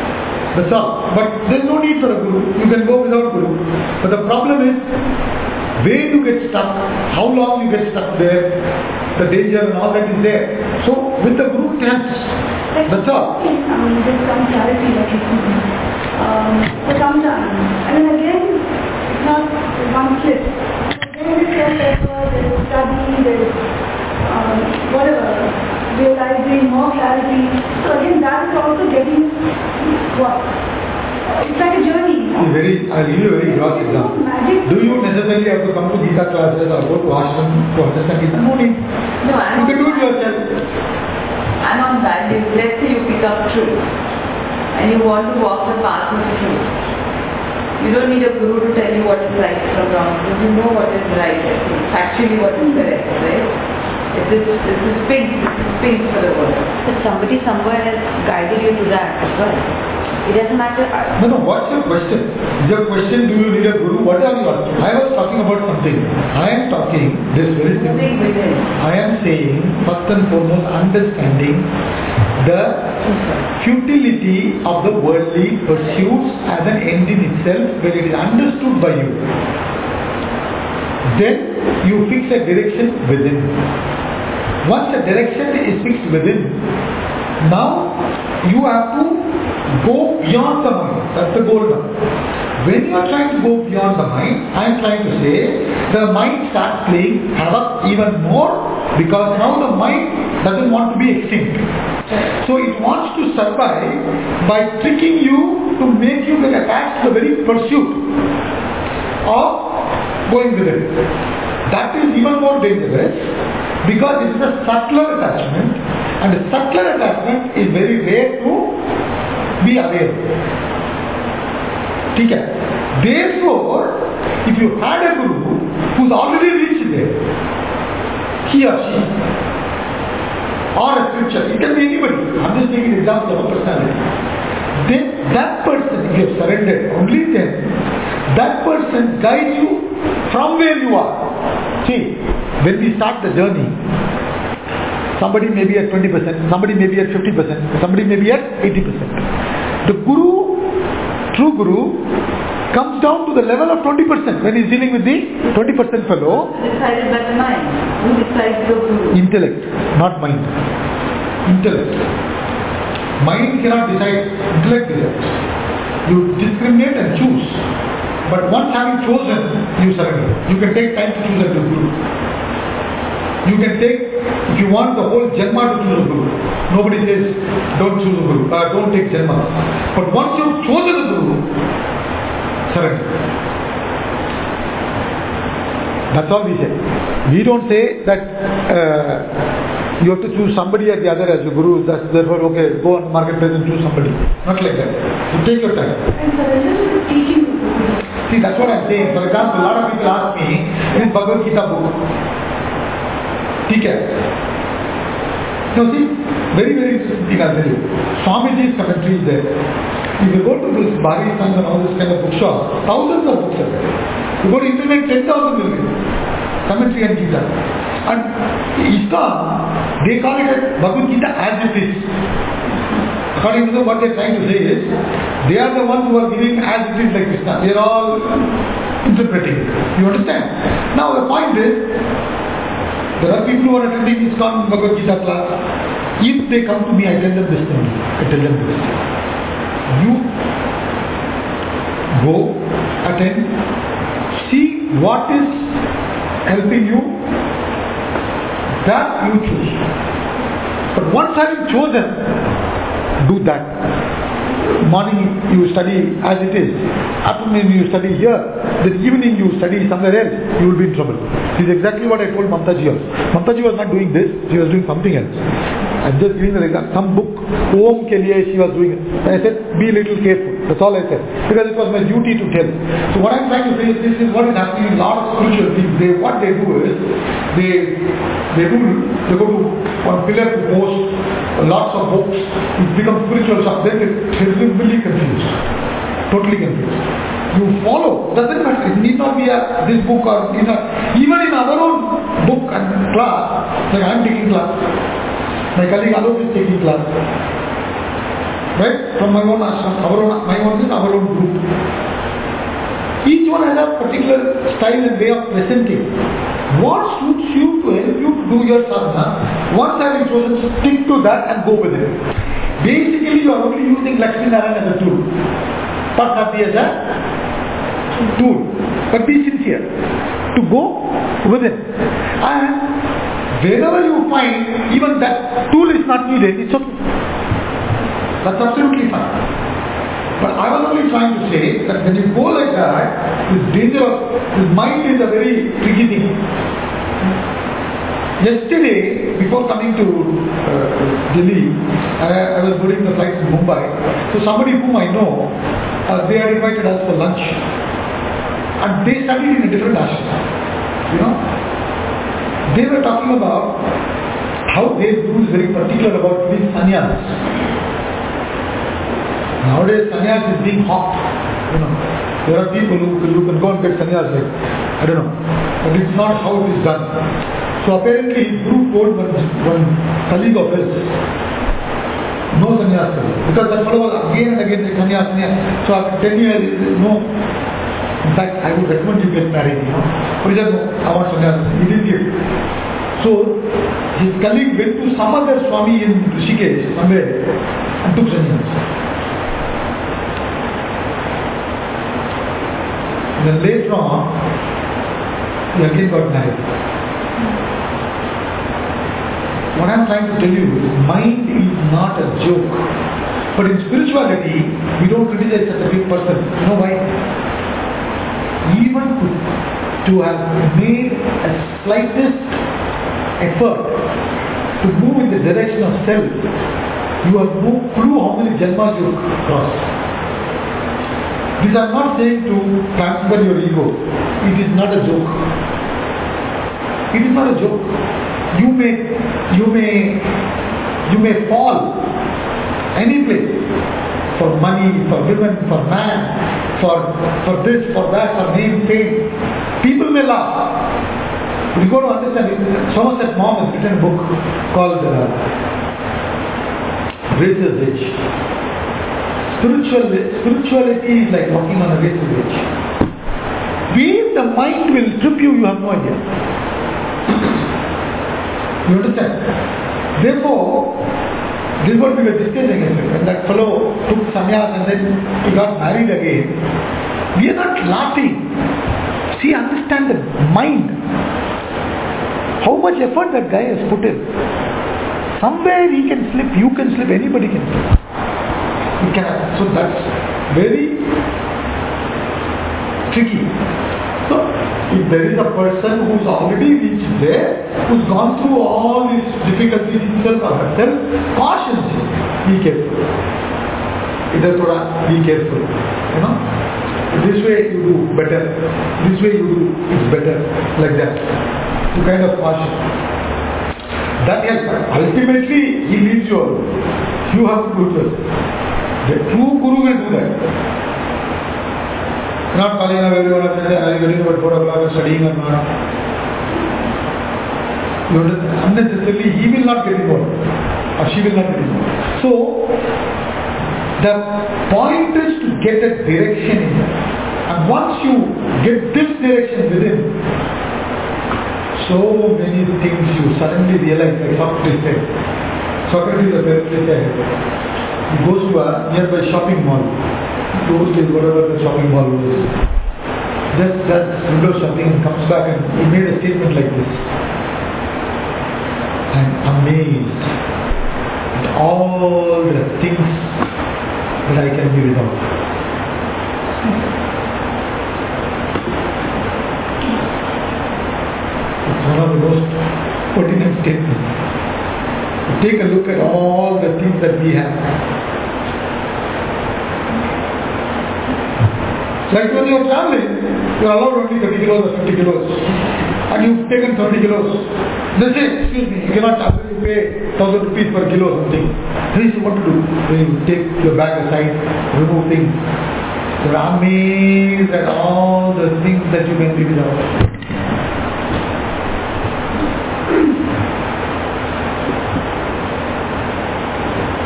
Speaker 1: That's all. But there's no need for a guru. You can go without guru. But the problem is, where you get stuck, how long you get stuck there, the danger and all that is there. So with the guru camps, that's all.
Speaker 2: There's some clarity that you see. For some time. And then again, it's not one clip. There is self-effort, there is study, there is whatever, realizing more clarity. So again, that is also getting what? It's like a journey.
Speaker 1: I'll give you a very gross example. Do you necessarily have to come to Gita classes or go to ashram to understand Gita? No need.
Speaker 2: No,
Speaker 1: you can do it yourself.
Speaker 2: I'm on values. Let's say you pick up truth and you want to walk the path of truth. You don't need a guru to tell you what is right from wrong, because you know what is right, actually what is correct, right? This is pink for the world. But somebody somewhere has guided you to that as well. It doesn't matter.
Speaker 1: No, what's your question? Is your question, do you need a guru? What are you asking? I was talking about something. I am talking, this very simple. I am saying, first and foremost, understanding the futility of the worldly pursuits as an end in itself, when it is understood by you. Then you fix a direction within. Once a direction is fixed within, now you have to go beyond the mind. That's the goal now. When you are trying to go beyond the mind, I am trying to say the mind starts playing havoc even more, because now the mind doesn't want to be extinct. So it wants to survive by tricking you to make you get attached to the very pursuit of going with it. That is even more dangerous, because it is a subtler attachment, and a subtler attachment is very rare to be aware. Okay. Therefore, if you had a guru who is already reached there, he or she, or a scripture, it can be anybody. I'm just taking an example of a personality. Then that person, if you have surrendered, only then that person guides you from where you are. See, when we start the journey, somebody may be at 20%, somebody may be at 50%, somebody may be at 80%. The guru, true guru, comes down to the level of 20% when he is dealing with the 20% fellow.
Speaker 2: Decided by the mind. Who decides the guru?
Speaker 1: Intellect, not mind. Intellect. Mind cannot decide, intellect decides. You discriminate and choose. But once having chosen, you surrender. You can take time to choose a guru. You can take, if you want the whole Janma to choose a guru. Nobody says, don't choose a guru, don't take Janma. But once you've chosen a guru, surrender. That's all we say. We don't say that you have to choose somebody or the other as your guru. That's therefore, okay, go on marketplace and choose somebody. Not like that. You take your time.
Speaker 2: And surrender is teaching.
Speaker 1: See, that's what I'm saying. For example, a lot of people ask me, this Bhagavad Gita book. Okay. Now see, very, very interesting thing I'll tell you. Swamiji's commentary is there. If you go to this Bari Sangh and all this kind of bookshop, thousands of books are there. You go to internet, 10,000 will be commentary on Gita. And Islam, they call it as Bhagavad Gita as it is. According to them, what they're trying to say is, they are the ones who are giving as it is like Krishna. They are all interpreting. You understand? Now the point is, there are people who are attending ISKCON Bhagavad Gita class. If they come to me, I tell them this thing. I tell them this. You go, attend, see what is helping you, that you choose. But once having chosen, do that. Morning you study as it is, afternoon you study here, this evening you study somewhere else, you will be in trouble. This is exactly what I told Mamtaji also. Mamtaji was not doing this, she was doing something else. I'm just giving an example. Some book, Om ke liye she was doing it. I said, be a little careful. That's all I said. Because it was my duty to tell. So what I'm trying to say is, this is what is happening in a lot of spiritual things. What they do is, they go to one pillar to post lots of books. It becomes spiritual stuff. Then they're really confused. Totally confused. You follow. Doesn't matter. It need not be this book or even in our own book and class. Like I'm taking class. My colleague Alok is taking class. Right? From my own ashram. My own is our own group. Each one has a particular style and way of presenting. What suits you to help you to do your sadhana, once I have chosen, stick to that and go with it. Basically, you are only using Lakshmi Narayan as a tool. Padmati as a tool. But be sincere to go with it. And wherever you find even that tool is not needed, it's okay. That's absolutely fine. But I was only trying to say that when you go like that, this dangerous, this mind is a very tricky thing. Yesterday, before coming to Delhi, I was boarding the flight to Mumbai. So somebody whom I know, they had invited us for lunch. And they studied in a different ashram. You know? They were talking about how their guru is very particular about these sannyas. Nowadays, sannyas is being hot. You know, there are people who can go and get sannyas like, I don't know, but it's not how it is done. So apparently, his guru told one colleague of his, no sannyas, because that fellow was again and again saying sannyas. So after 10 years, no. In fact, I would recommend you get married. You know, but he said no, I want sannyas. He didn't give. So his colleague went to some other Swami in Rishikesh somewhere and took sannyas. Then later on, he again got married. What I am trying to tell you is, mind is not a joke. But in spirituality, we don't criticize such a big person. You know why? Even to have made a slightest effort to move in the direction of self, you have no clue how many janmas you have crossed. These are not saying to transfer your ego. It is not a joke. It is not a joke. You may fall any place for money, for women, for man, for this, for that, for name, fame. People may laugh. But you got to understand it. Somerset Maugham has written a book called Razor's Edge. Spirituality is like walking on a razor's edge. Where the mind will trip you, you have no idea. You understand? Therefore, this is what we were discussing yesterday. When that fellow took sannyas and then he got married again, we are not laughing. See, understand the mind. How much effort that guy has put in. Somewhere he can slip, you can slip, anybody can slip. So that's very tricky. So if there is a person who's already reached there, who's gone through all these difficulties himself or herself, cautions him, be careful. Be careful. You know? This way you do better. This way you do it's better. Like that. To kind of caution. That helps. Ultimately he leads you all. You have to do yourself. The true Guru will do that. Not calling up everyone and saying, are you getting about 4 o'clock and studying or not? Unnecessarily, he will not get involved. Or she will not get involved. So, the point is to get a direction in it. And once you get this direction within, so many things you suddenly realize, like Socrates said. Socrates apparently said, he goes to a nearby shopping mall. He goes to whatever the shopping mall was. Just does window shopping and comes back and he made a statement like this. I'm amazed at all the things that I can be without. It's one of the most pertinent statements. Take a look at all the things that we have. Like when you are traveling, you are allowed only 30 kilos or 50 kilos. And you've taken 30 kilos. They say, excuse me, you cannot travel, you pay 1,000 rupees per kilo or something. This is what to do. Then you take your bag aside, remove things. You are amazed at all the things that you can be without.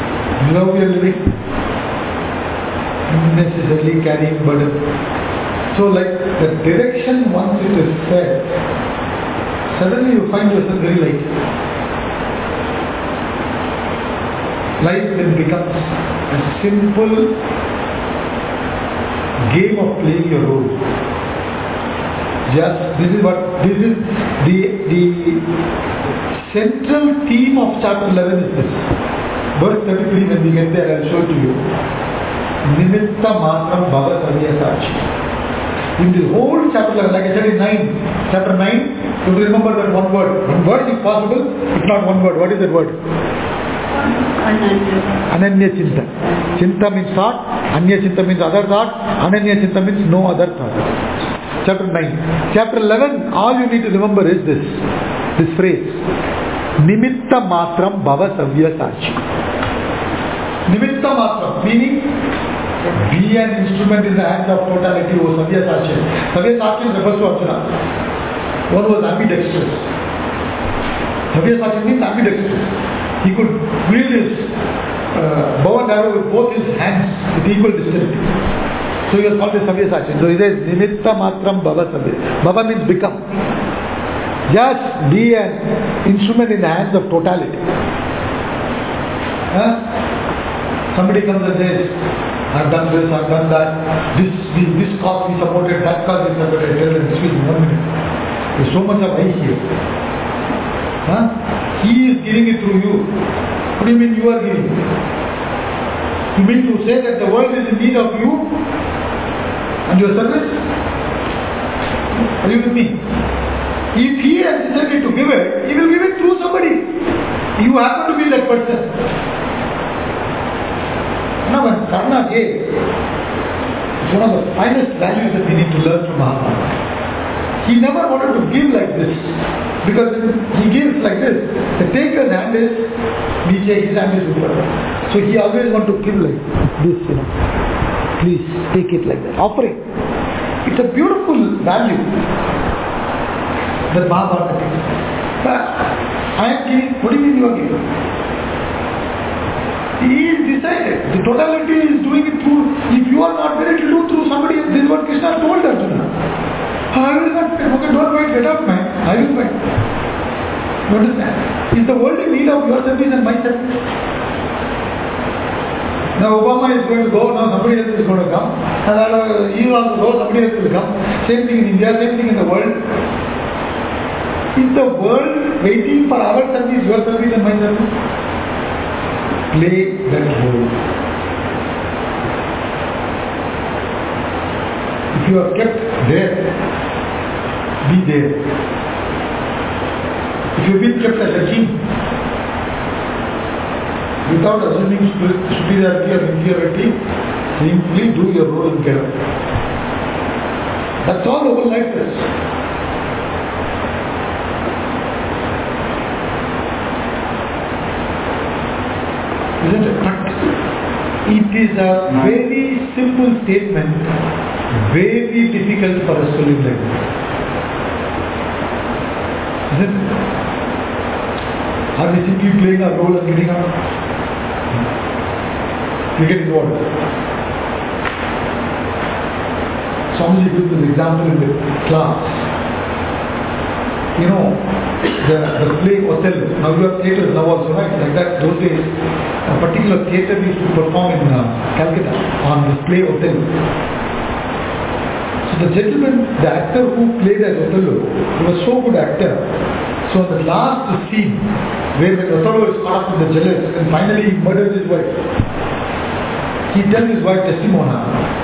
Speaker 1: Love your living, unnecessarily carrying burden. So like the direction once it is set, suddenly you find yourself very light. Life then becomes a simple game of playing your role. This is the central theme of chapter 11 is this. Verse 33, when we get there, I'll show it to you. Nimitta matram bhava savya sachi. In the whole chapter 11, like I said in chapter 9, you have to remember that one word. One word if possible, if not one word. What is that word? Ananya Chinta. Chinta means thought, Anya Chinta means other thought, Ananya Chinta means no other thought. Chapter 9. Chapter 11, all you need to remember is this phrase. Nimitta matram bhava savya sachi. Nimitta matram, meaning be an instrument in the hands of totality or savya sachi. Savya sachi refers to Arjuna. One was ambidextrous. Savya sachi means ambidextrous. He could wield his bow and arrow with both his hands with equal dexterity. So he was called a Savya Sachi. So he says, Nimitta Matram Bhava Savya. Bhava means become. Just be an instrument in the hands of totality. Somebody comes and says, I've done this, I've done that. This cause we supported, that cause we supported. Tell them, excuse me, 1 minute. There's so much of I here. He is giving it through you. What do you mean you are giving? You mean to say that the world is in need of you and your service? Are you with me? If he has decided to give it, he will give it through somebody. You happen to be that person. Now when Karna gave, it's one of the finest values that we need to learn from Mahabharata. He never wanted to give like this, because he gives like this. The taker's hand is Niche, his hand is Upar. So he always wants to give like this, Please take it like that. Offering. It's a beautiful value that Mahabharata gives. But I am giving, what do you mean you are giving? He is decided. The totality is doing it through, if you are not ready to do through somebody else, this is what Krishna told Arjuna. I will not pay. Okay, don't fight, get off, man. I will fight. You understand? Is the world in need of your service and my service? Now Obama is going to go, now somebody else is going to come. And he will also go, somebody else will come. Same thing in India, same thing in the world. Is the world waiting for our service, your service and my service? Play that role. If you are kept there, be there. If you have been kept as a king, without assuming superiority or inferiority, simply do your role in care. That's all the whole life is. Isn't it? It is a very simple statement, very difficult for us to live like this. Isn't it? Are we simply playing our role and getting out? We get involved. Swamiji gives this example in the class. You know, the play Othello. Now you have theatres now also, right? Like that, those days, a particular theatre used to perform in Calcutta on this play Othello. So the gentleman, the actor who played as Othello, he was so good actor. So the last scene, where when Othello is caught up with the jealous and finally he murders his wife, he tells his wife Desdemona,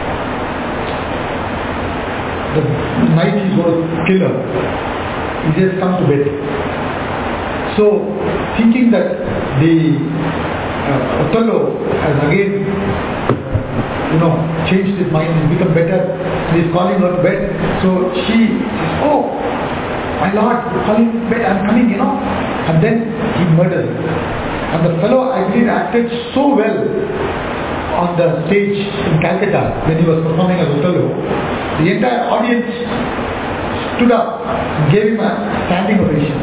Speaker 1: the night he's going to kill her, he just come to bed. So thinking that the Othello has again changed his mind and become better, and he's calling her to bed. So she says, "Oh, my lord, you're calling me to bed, I'm coming, And then he murders her. And the fellow, I believe, acted so well on the stage in Calcutta when he was performing as Othello. The entire audience stood up and gave him a standing ovation.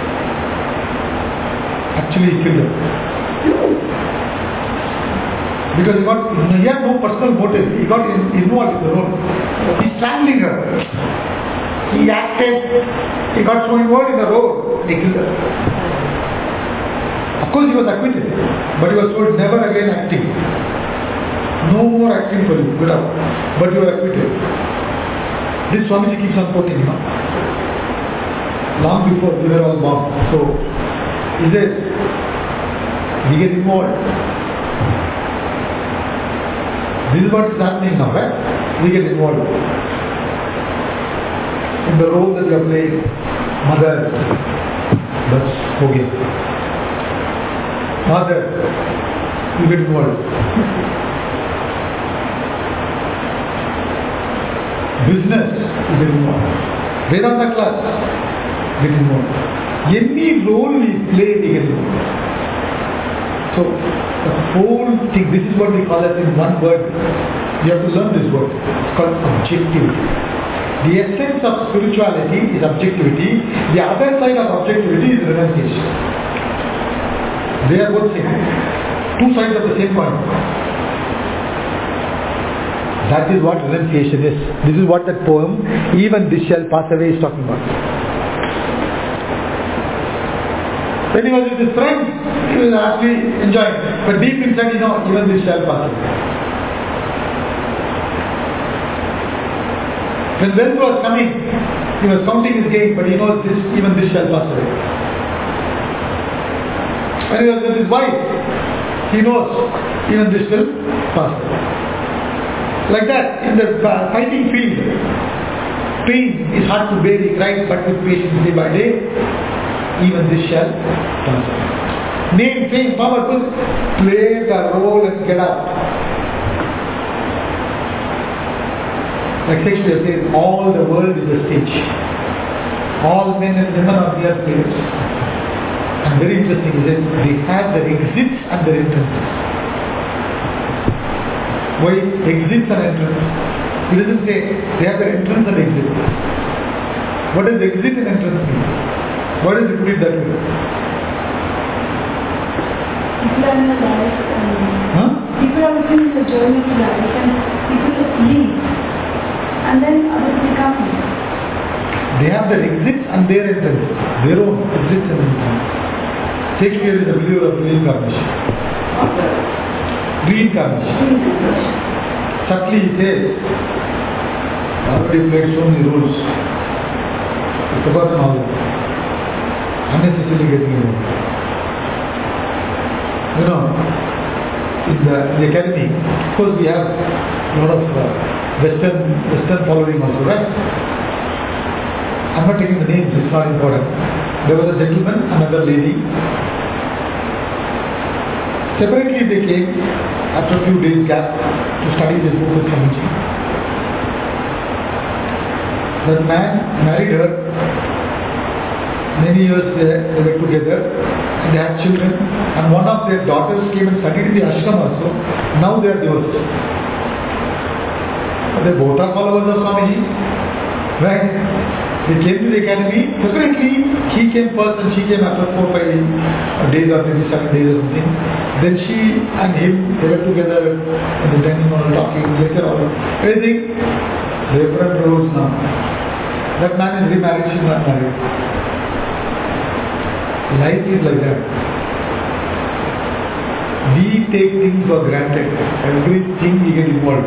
Speaker 1: Actually, he killed him. Because he had no personal motive. He got involved in the role. He's strangling her. He acted, he got so involved in the role, they killed her. Of course he was acquitted, but he was told never again acting. No more acting for you, get out. But you are acquitted. This Swamiji keeps on quoting, long before we were all born. So, he says, we get involved. This is what is happening now, right? We get involved in the role that you are playing. Mother, that's okay. Father, you get involved. Business, you get involved. Vedanta class, get involved. Any role we play, we get involved. So, the whole thing, this is what we call as in one word. You have to learn this word. It's called objectivity. The essence of spirituality is objectivity. The other side of objectivity is renunciation. They are both same. Two sides of the same coin. That is what renunciation is. This is what that poem, Even This Shall Pass Away, is talking about. When he was with his friends, he was actually enjoying. But deep inside, even this shall pass away. When wealth was coming, he was counting his gain, but he knows this, even this shall pass away. When he was with his wife, he knows even this will pass away. Like that, in the fighting field, pain is hard to bear, he cried, but with patience day by day, even this shall pass away. Name, fame, powerful, play the role and get out. Like Shakespeare says, all the world is a stage. All men and women are their players. And very interesting is that they have their exits and their entrances. Why exits and entrances? He doesn't say they have their entrance and exit. What does exit and entrance mean? Why does he put it that way?
Speaker 3: People are in the life people are looking in the journey of life and people just leave. And then others become.
Speaker 1: They have their exits and their entrance. Their own exits and entrance. Shakespeare is a believer of reincarnation. Reincarnation. Subtly he says, I already played so many roles. I've forgotten all that. Unnecessarily getting involved. In the academy, of course we have a lot of Western following also, right? I'm not taking the names, it's not important. There was a gentleman, another lady. Separately they came after a few days gap to study this book with Swamiji. That man married her. Many years they were together and they had children, and one of their daughters came and studied in the ashram also. Now they are divorced. But they both are followers of Swamiji. Right? They came to the academy. Separately, he came first and she came after 4-5 days or maybe 7 days or something. Then she and him, they were together in the dining hall talking, later on. Everything, different roles now. That man is remarried, she is not married. Life is like that. We take things for granted. Everything we get involved.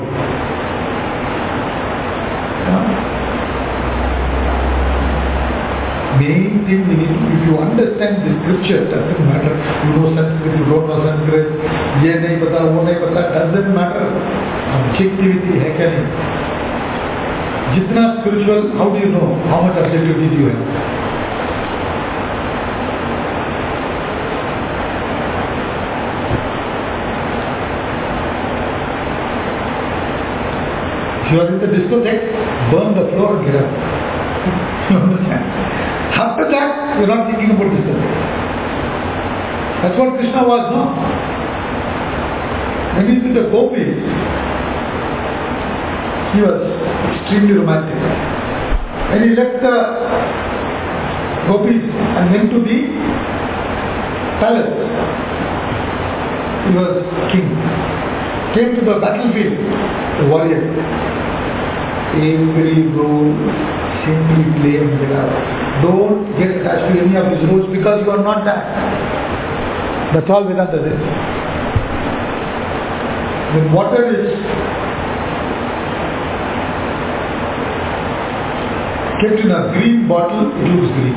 Speaker 1: Main thing we need, if you understand the scripture, doesn't matter. You know Sanskrit, you don't know Sanskrit, ye nahi pata, wo nahi pata, doesn't matter. Objectivity hai kya nahi? Jitna spiritual, how do you know how much objectivity do you have? If you are in the discotheque, burn the floor and get up. You understand? After that, you are not thinking about discotheque. That's what Krishna was, no? When he's with the gopis, he was extremely romantic. When he left the gopis and went to the palace, he was king. came to the battlefield, the warrior. Every role, simply play and get out. Don't get attached to any of these roles because you are not that. That's all Vedanta says. When water is kept in a green bottle, it looks green.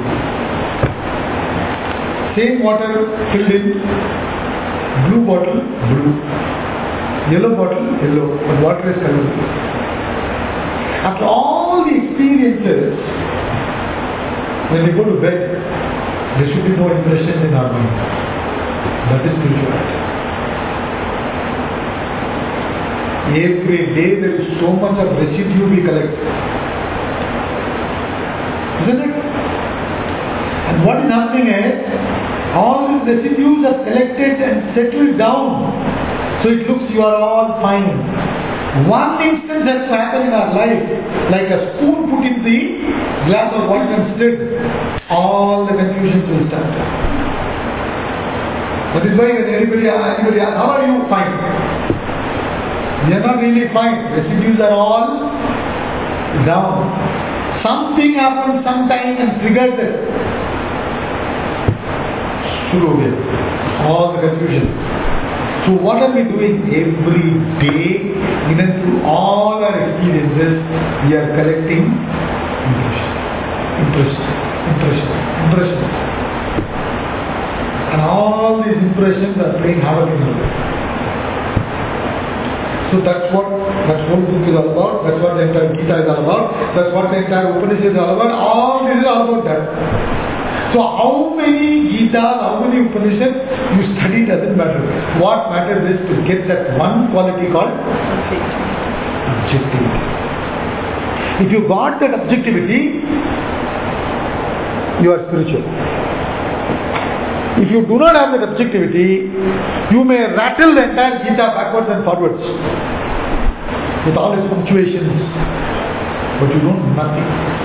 Speaker 1: Same water filled in blue bottle, blue. Yellow bottle, yellow. But water is colorful. After all the experiences, when we go to bed, there should be no impressions in our mind. That is spirituality. Every day there is so much of residue we collect. Isn't it? And what is happening is, all these residues are collected and settled down. So it looks you are all fine. One instance has to happen in our life, like a spoon put in the glass of water and stirred, all the confusions will start. That is why when anybody asks, how are you? Fine. We are not really fine. Residues are all down. Something happened sometime and triggered it. All the confusion. So what are we doing every day? Even through all our experiences, we are collecting impressions. And all these impressions are playing havoc in our life. So that's what whole book is all about. That's what the entire Gita is all about. That's what the entire Upanishad is all about. All this is all about that. So how many Gita, how many Upanishads you study doesn't matter. What matters is to get that one quality called objectivity. If you got that objectivity, you are spiritual. If you do not have that objectivity, you may rattle the entire Gita backwards and forwards with all its punctuations, but you don't know nothing.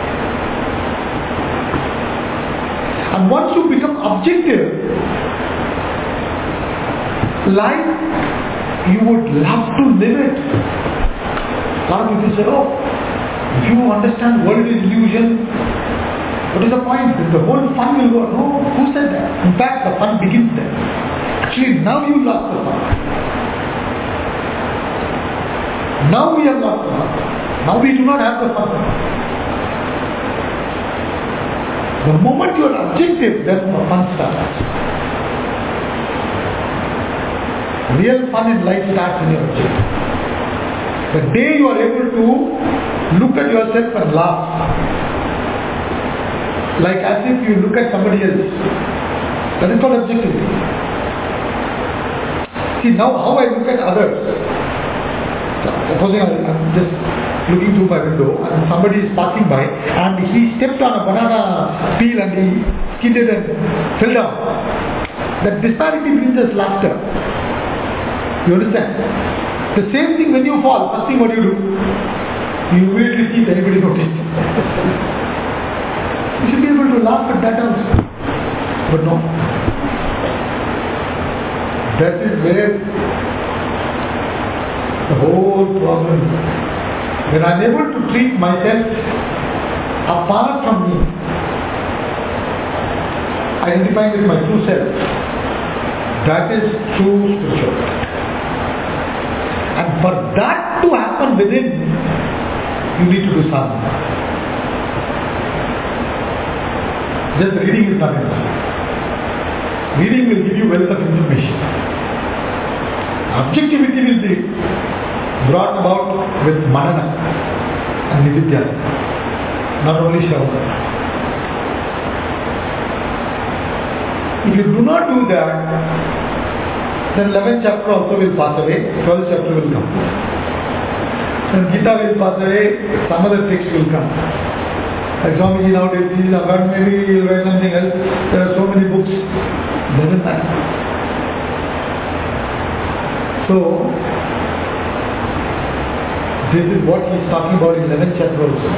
Speaker 1: And once you become objective, life, you would love to live it. A lot of people say, oh, if you understand world is illusion, what is the point? The whole fun will go. No, who said that? In fact, the fun begins there. Actually, now you lost the fun. Now we have lost the fun. Now we do not have the fun. The moment you are objective, then the fun starts. Real fun in life starts when you are objective. The day you are able to look at yourself and laugh, like as if you look at somebody else, that is called objectivity. See, now how I look at others. Supposing I'm just looking through my window and somebody is passing by and he stepped on a banana peel and he skidded and fell down. That disparity brings us laughter. You understand? The same thing when you fall, first thing what do? You immediately see if anybody noticed. You should be able to laugh at that also. But no. That is where the whole problem is. When I am able to treat myself apart from me, identifying with my true self, that is true spirituality. And for that to happen within, you need to do sadhana. Just reading is not enough. Reading will give you wealth of information. Objectivity will be brought about with manana and nididhyana, not only shravana. If you do not do that, then 11th chapter also will pass away, 12th chapter will come. Then Gita will pass away, some other text will come. Like Swamiji nowadays, he is aware, maybe he will write something else. There are so many books. Doesn't matter. So, this is what he is talking about in 11th chapter also.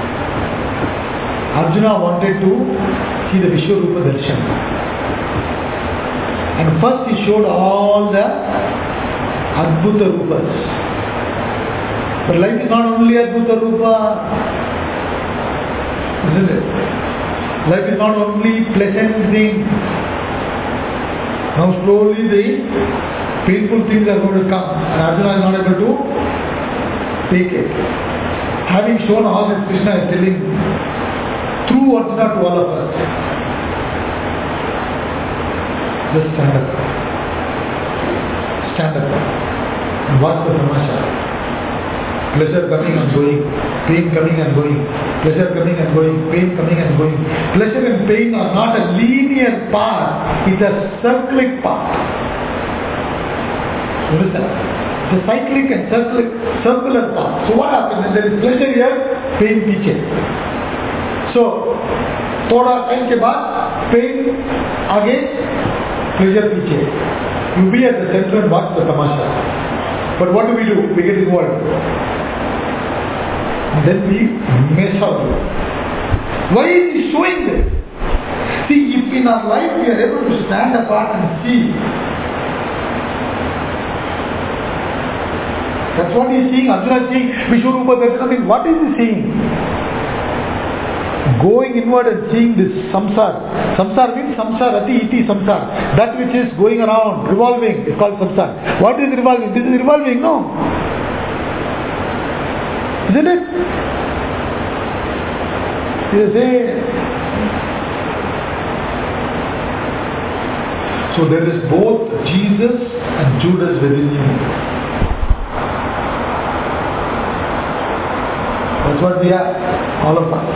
Speaker 1: Arjuna wanted to see the Vishwarupa Darshan. And first he showed all the Adbhuta Rupas. But life is not only Adbhuta Rupa, isn't it? Life is not only pleasant things. Now slowly the painful things are going to come, and Arjuna is not able to take it. Having shown all this, Krishna is telling through Arjuna to all of us, just stand up. Stand up and watch the tamasha. Pleasure coming and going, pain coming and going, pleasure coming and going, pain coming and going. Pleasure and pain are not a linear path, it's a cyclic path. Understand? It's a cyclic and circular path. So what happens when there is pleasure here, pain पीछे. So थोड़ा time के बाद pain आगे, pleasure पीछे. You be at the center and watch the tamasha. But what do? We get involved. And then we mess up. Why is he showing this? See, if in our life we are able to stand apart and see, that's what he is seeing. Arjuna is seeing Vishwarupa Darshanam. What is he seeing? Going inward and seeing this samsara. Samsara means samsarati iti samsara. That which is going around, revolving, is called samsara. What is revolving? This is revolving, no? Isn't it? You say. So there is both Jesus and Judas within you. That's what we are, all of us.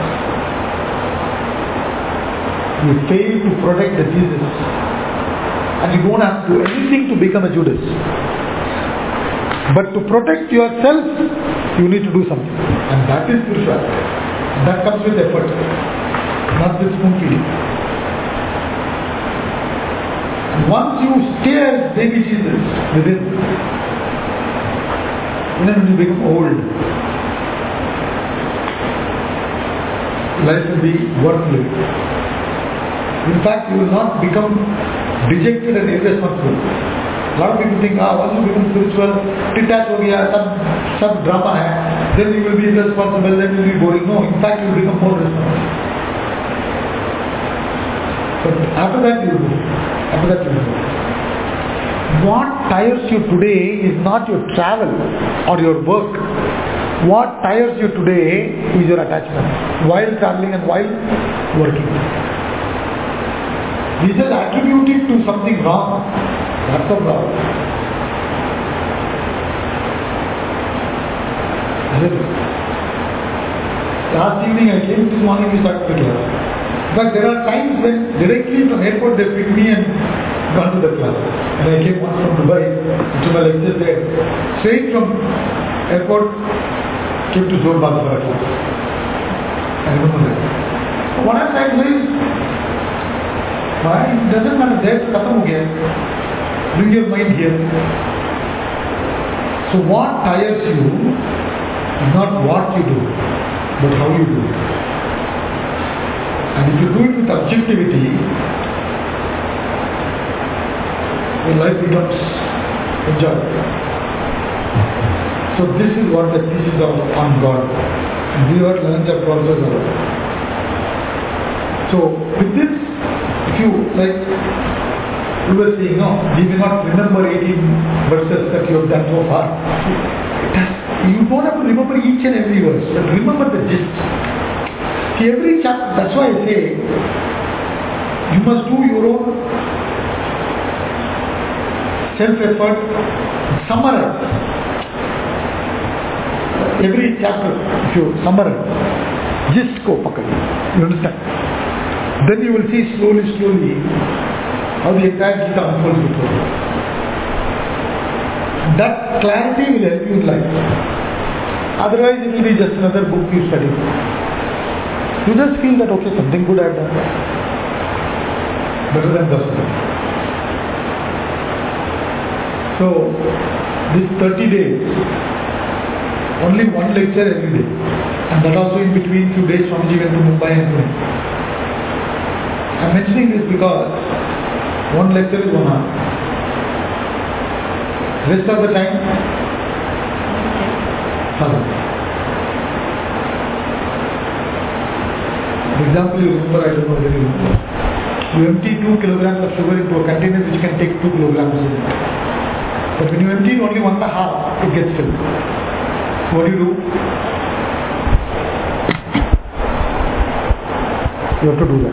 Speaker 1: You fail to protect the Jesus, and you don't have to do anything to become a Judas. But to protect yourself, you need to do something, and that is spirituality. That comes with effort, not with spoon feeding. And once you stay as baby Jesus within, then when you become old, life will be worth living. In fact, you will not become dejected and irresponsible. A lot of people think, once you become spiritual, detached ho gaya, sab drama hai, then you will be irresponsible, then you will be boring. No, in fact, you will become more responsible. But after that, you will do. After that, you will do. What tires you today is not your travel or your work. What tires you today is your attachment while traveling and while working. We just attribute it to something wrong. That's the problem. Last evening I came, this morning we started the class. But there are times when directly from airport they pick me and gone to the class. And I came once from Dubai to my lecture there. Straight from airport came to Zor Badabara class. I remember that. What I'm trying to say is, why? It doesn't matter, there to khatam ho gaya. Bring your mind here. So what tires you is not what you do, but how you do it. And if you do it with objectivity, your life becomes enjoyable. So this is what the teachings are on God. And we heard lunch at Professor. So with this, if you like, you were saying, no, we may not remember 18 verses that you have done so far. You don't have to remember each and every verse, but remember the gist. See, every chapter, that's why I say, you must do your own self-effort, summarize. Every chapter, if you summarize, gist ko pakad. You understand? Then you will see slowly how the entire Gita unfolds before you. That clarity will help you in life. Otherwise it will be just another book you study. You just feel that, okay, something good I have done. Better than nothing. So, these 30 days, only one lecture every day. And that also in between few days Swamiji went to Mumbai and Pune. I am mentioning this because one lecture is 1 hour. Rest of the time, sadhana. For example, you remember, I don't know whether you remember, you empty 2 kilograms of sugar into a container which can take 2 kilograms of it. But when you empty only 1.5, it gets filled. What do? You have to do that.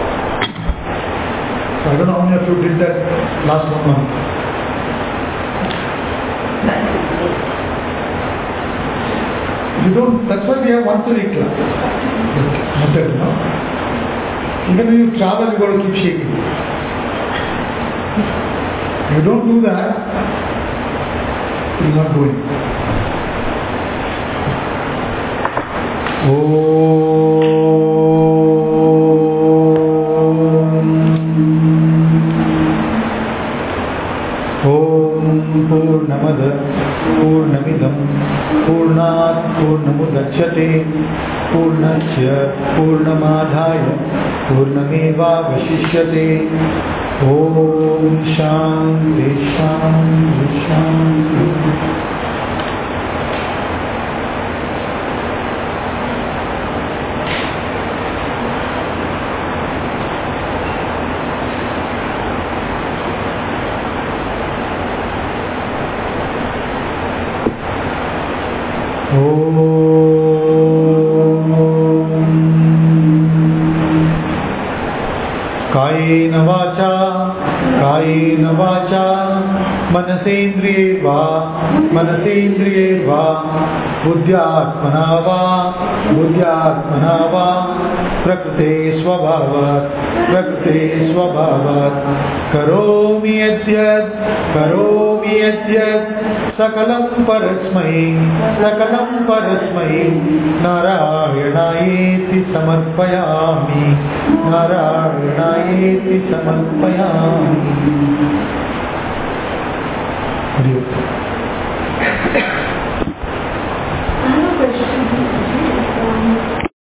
Speaker 1: So I don't know how many of you did that last 1 month. You don't, that's why we have once a week class. Method, you know. Even when you travel, you got to keep shaking. You don't do that, you're not doing. Purnamada Purnamidam Purnat Purnamudachyate Purnasya Purnamadhaya Purnameva Vashishyate. Om Shanti Shanti Shanti. कायेन वाचा मनसेन्द्रिये वा बुद्ध्यात्मना वा प्रकृते स्वभावात् करोमि यद्यत् सकलं परस्मै नारायणायेति समर्पयामि. हरि ओम.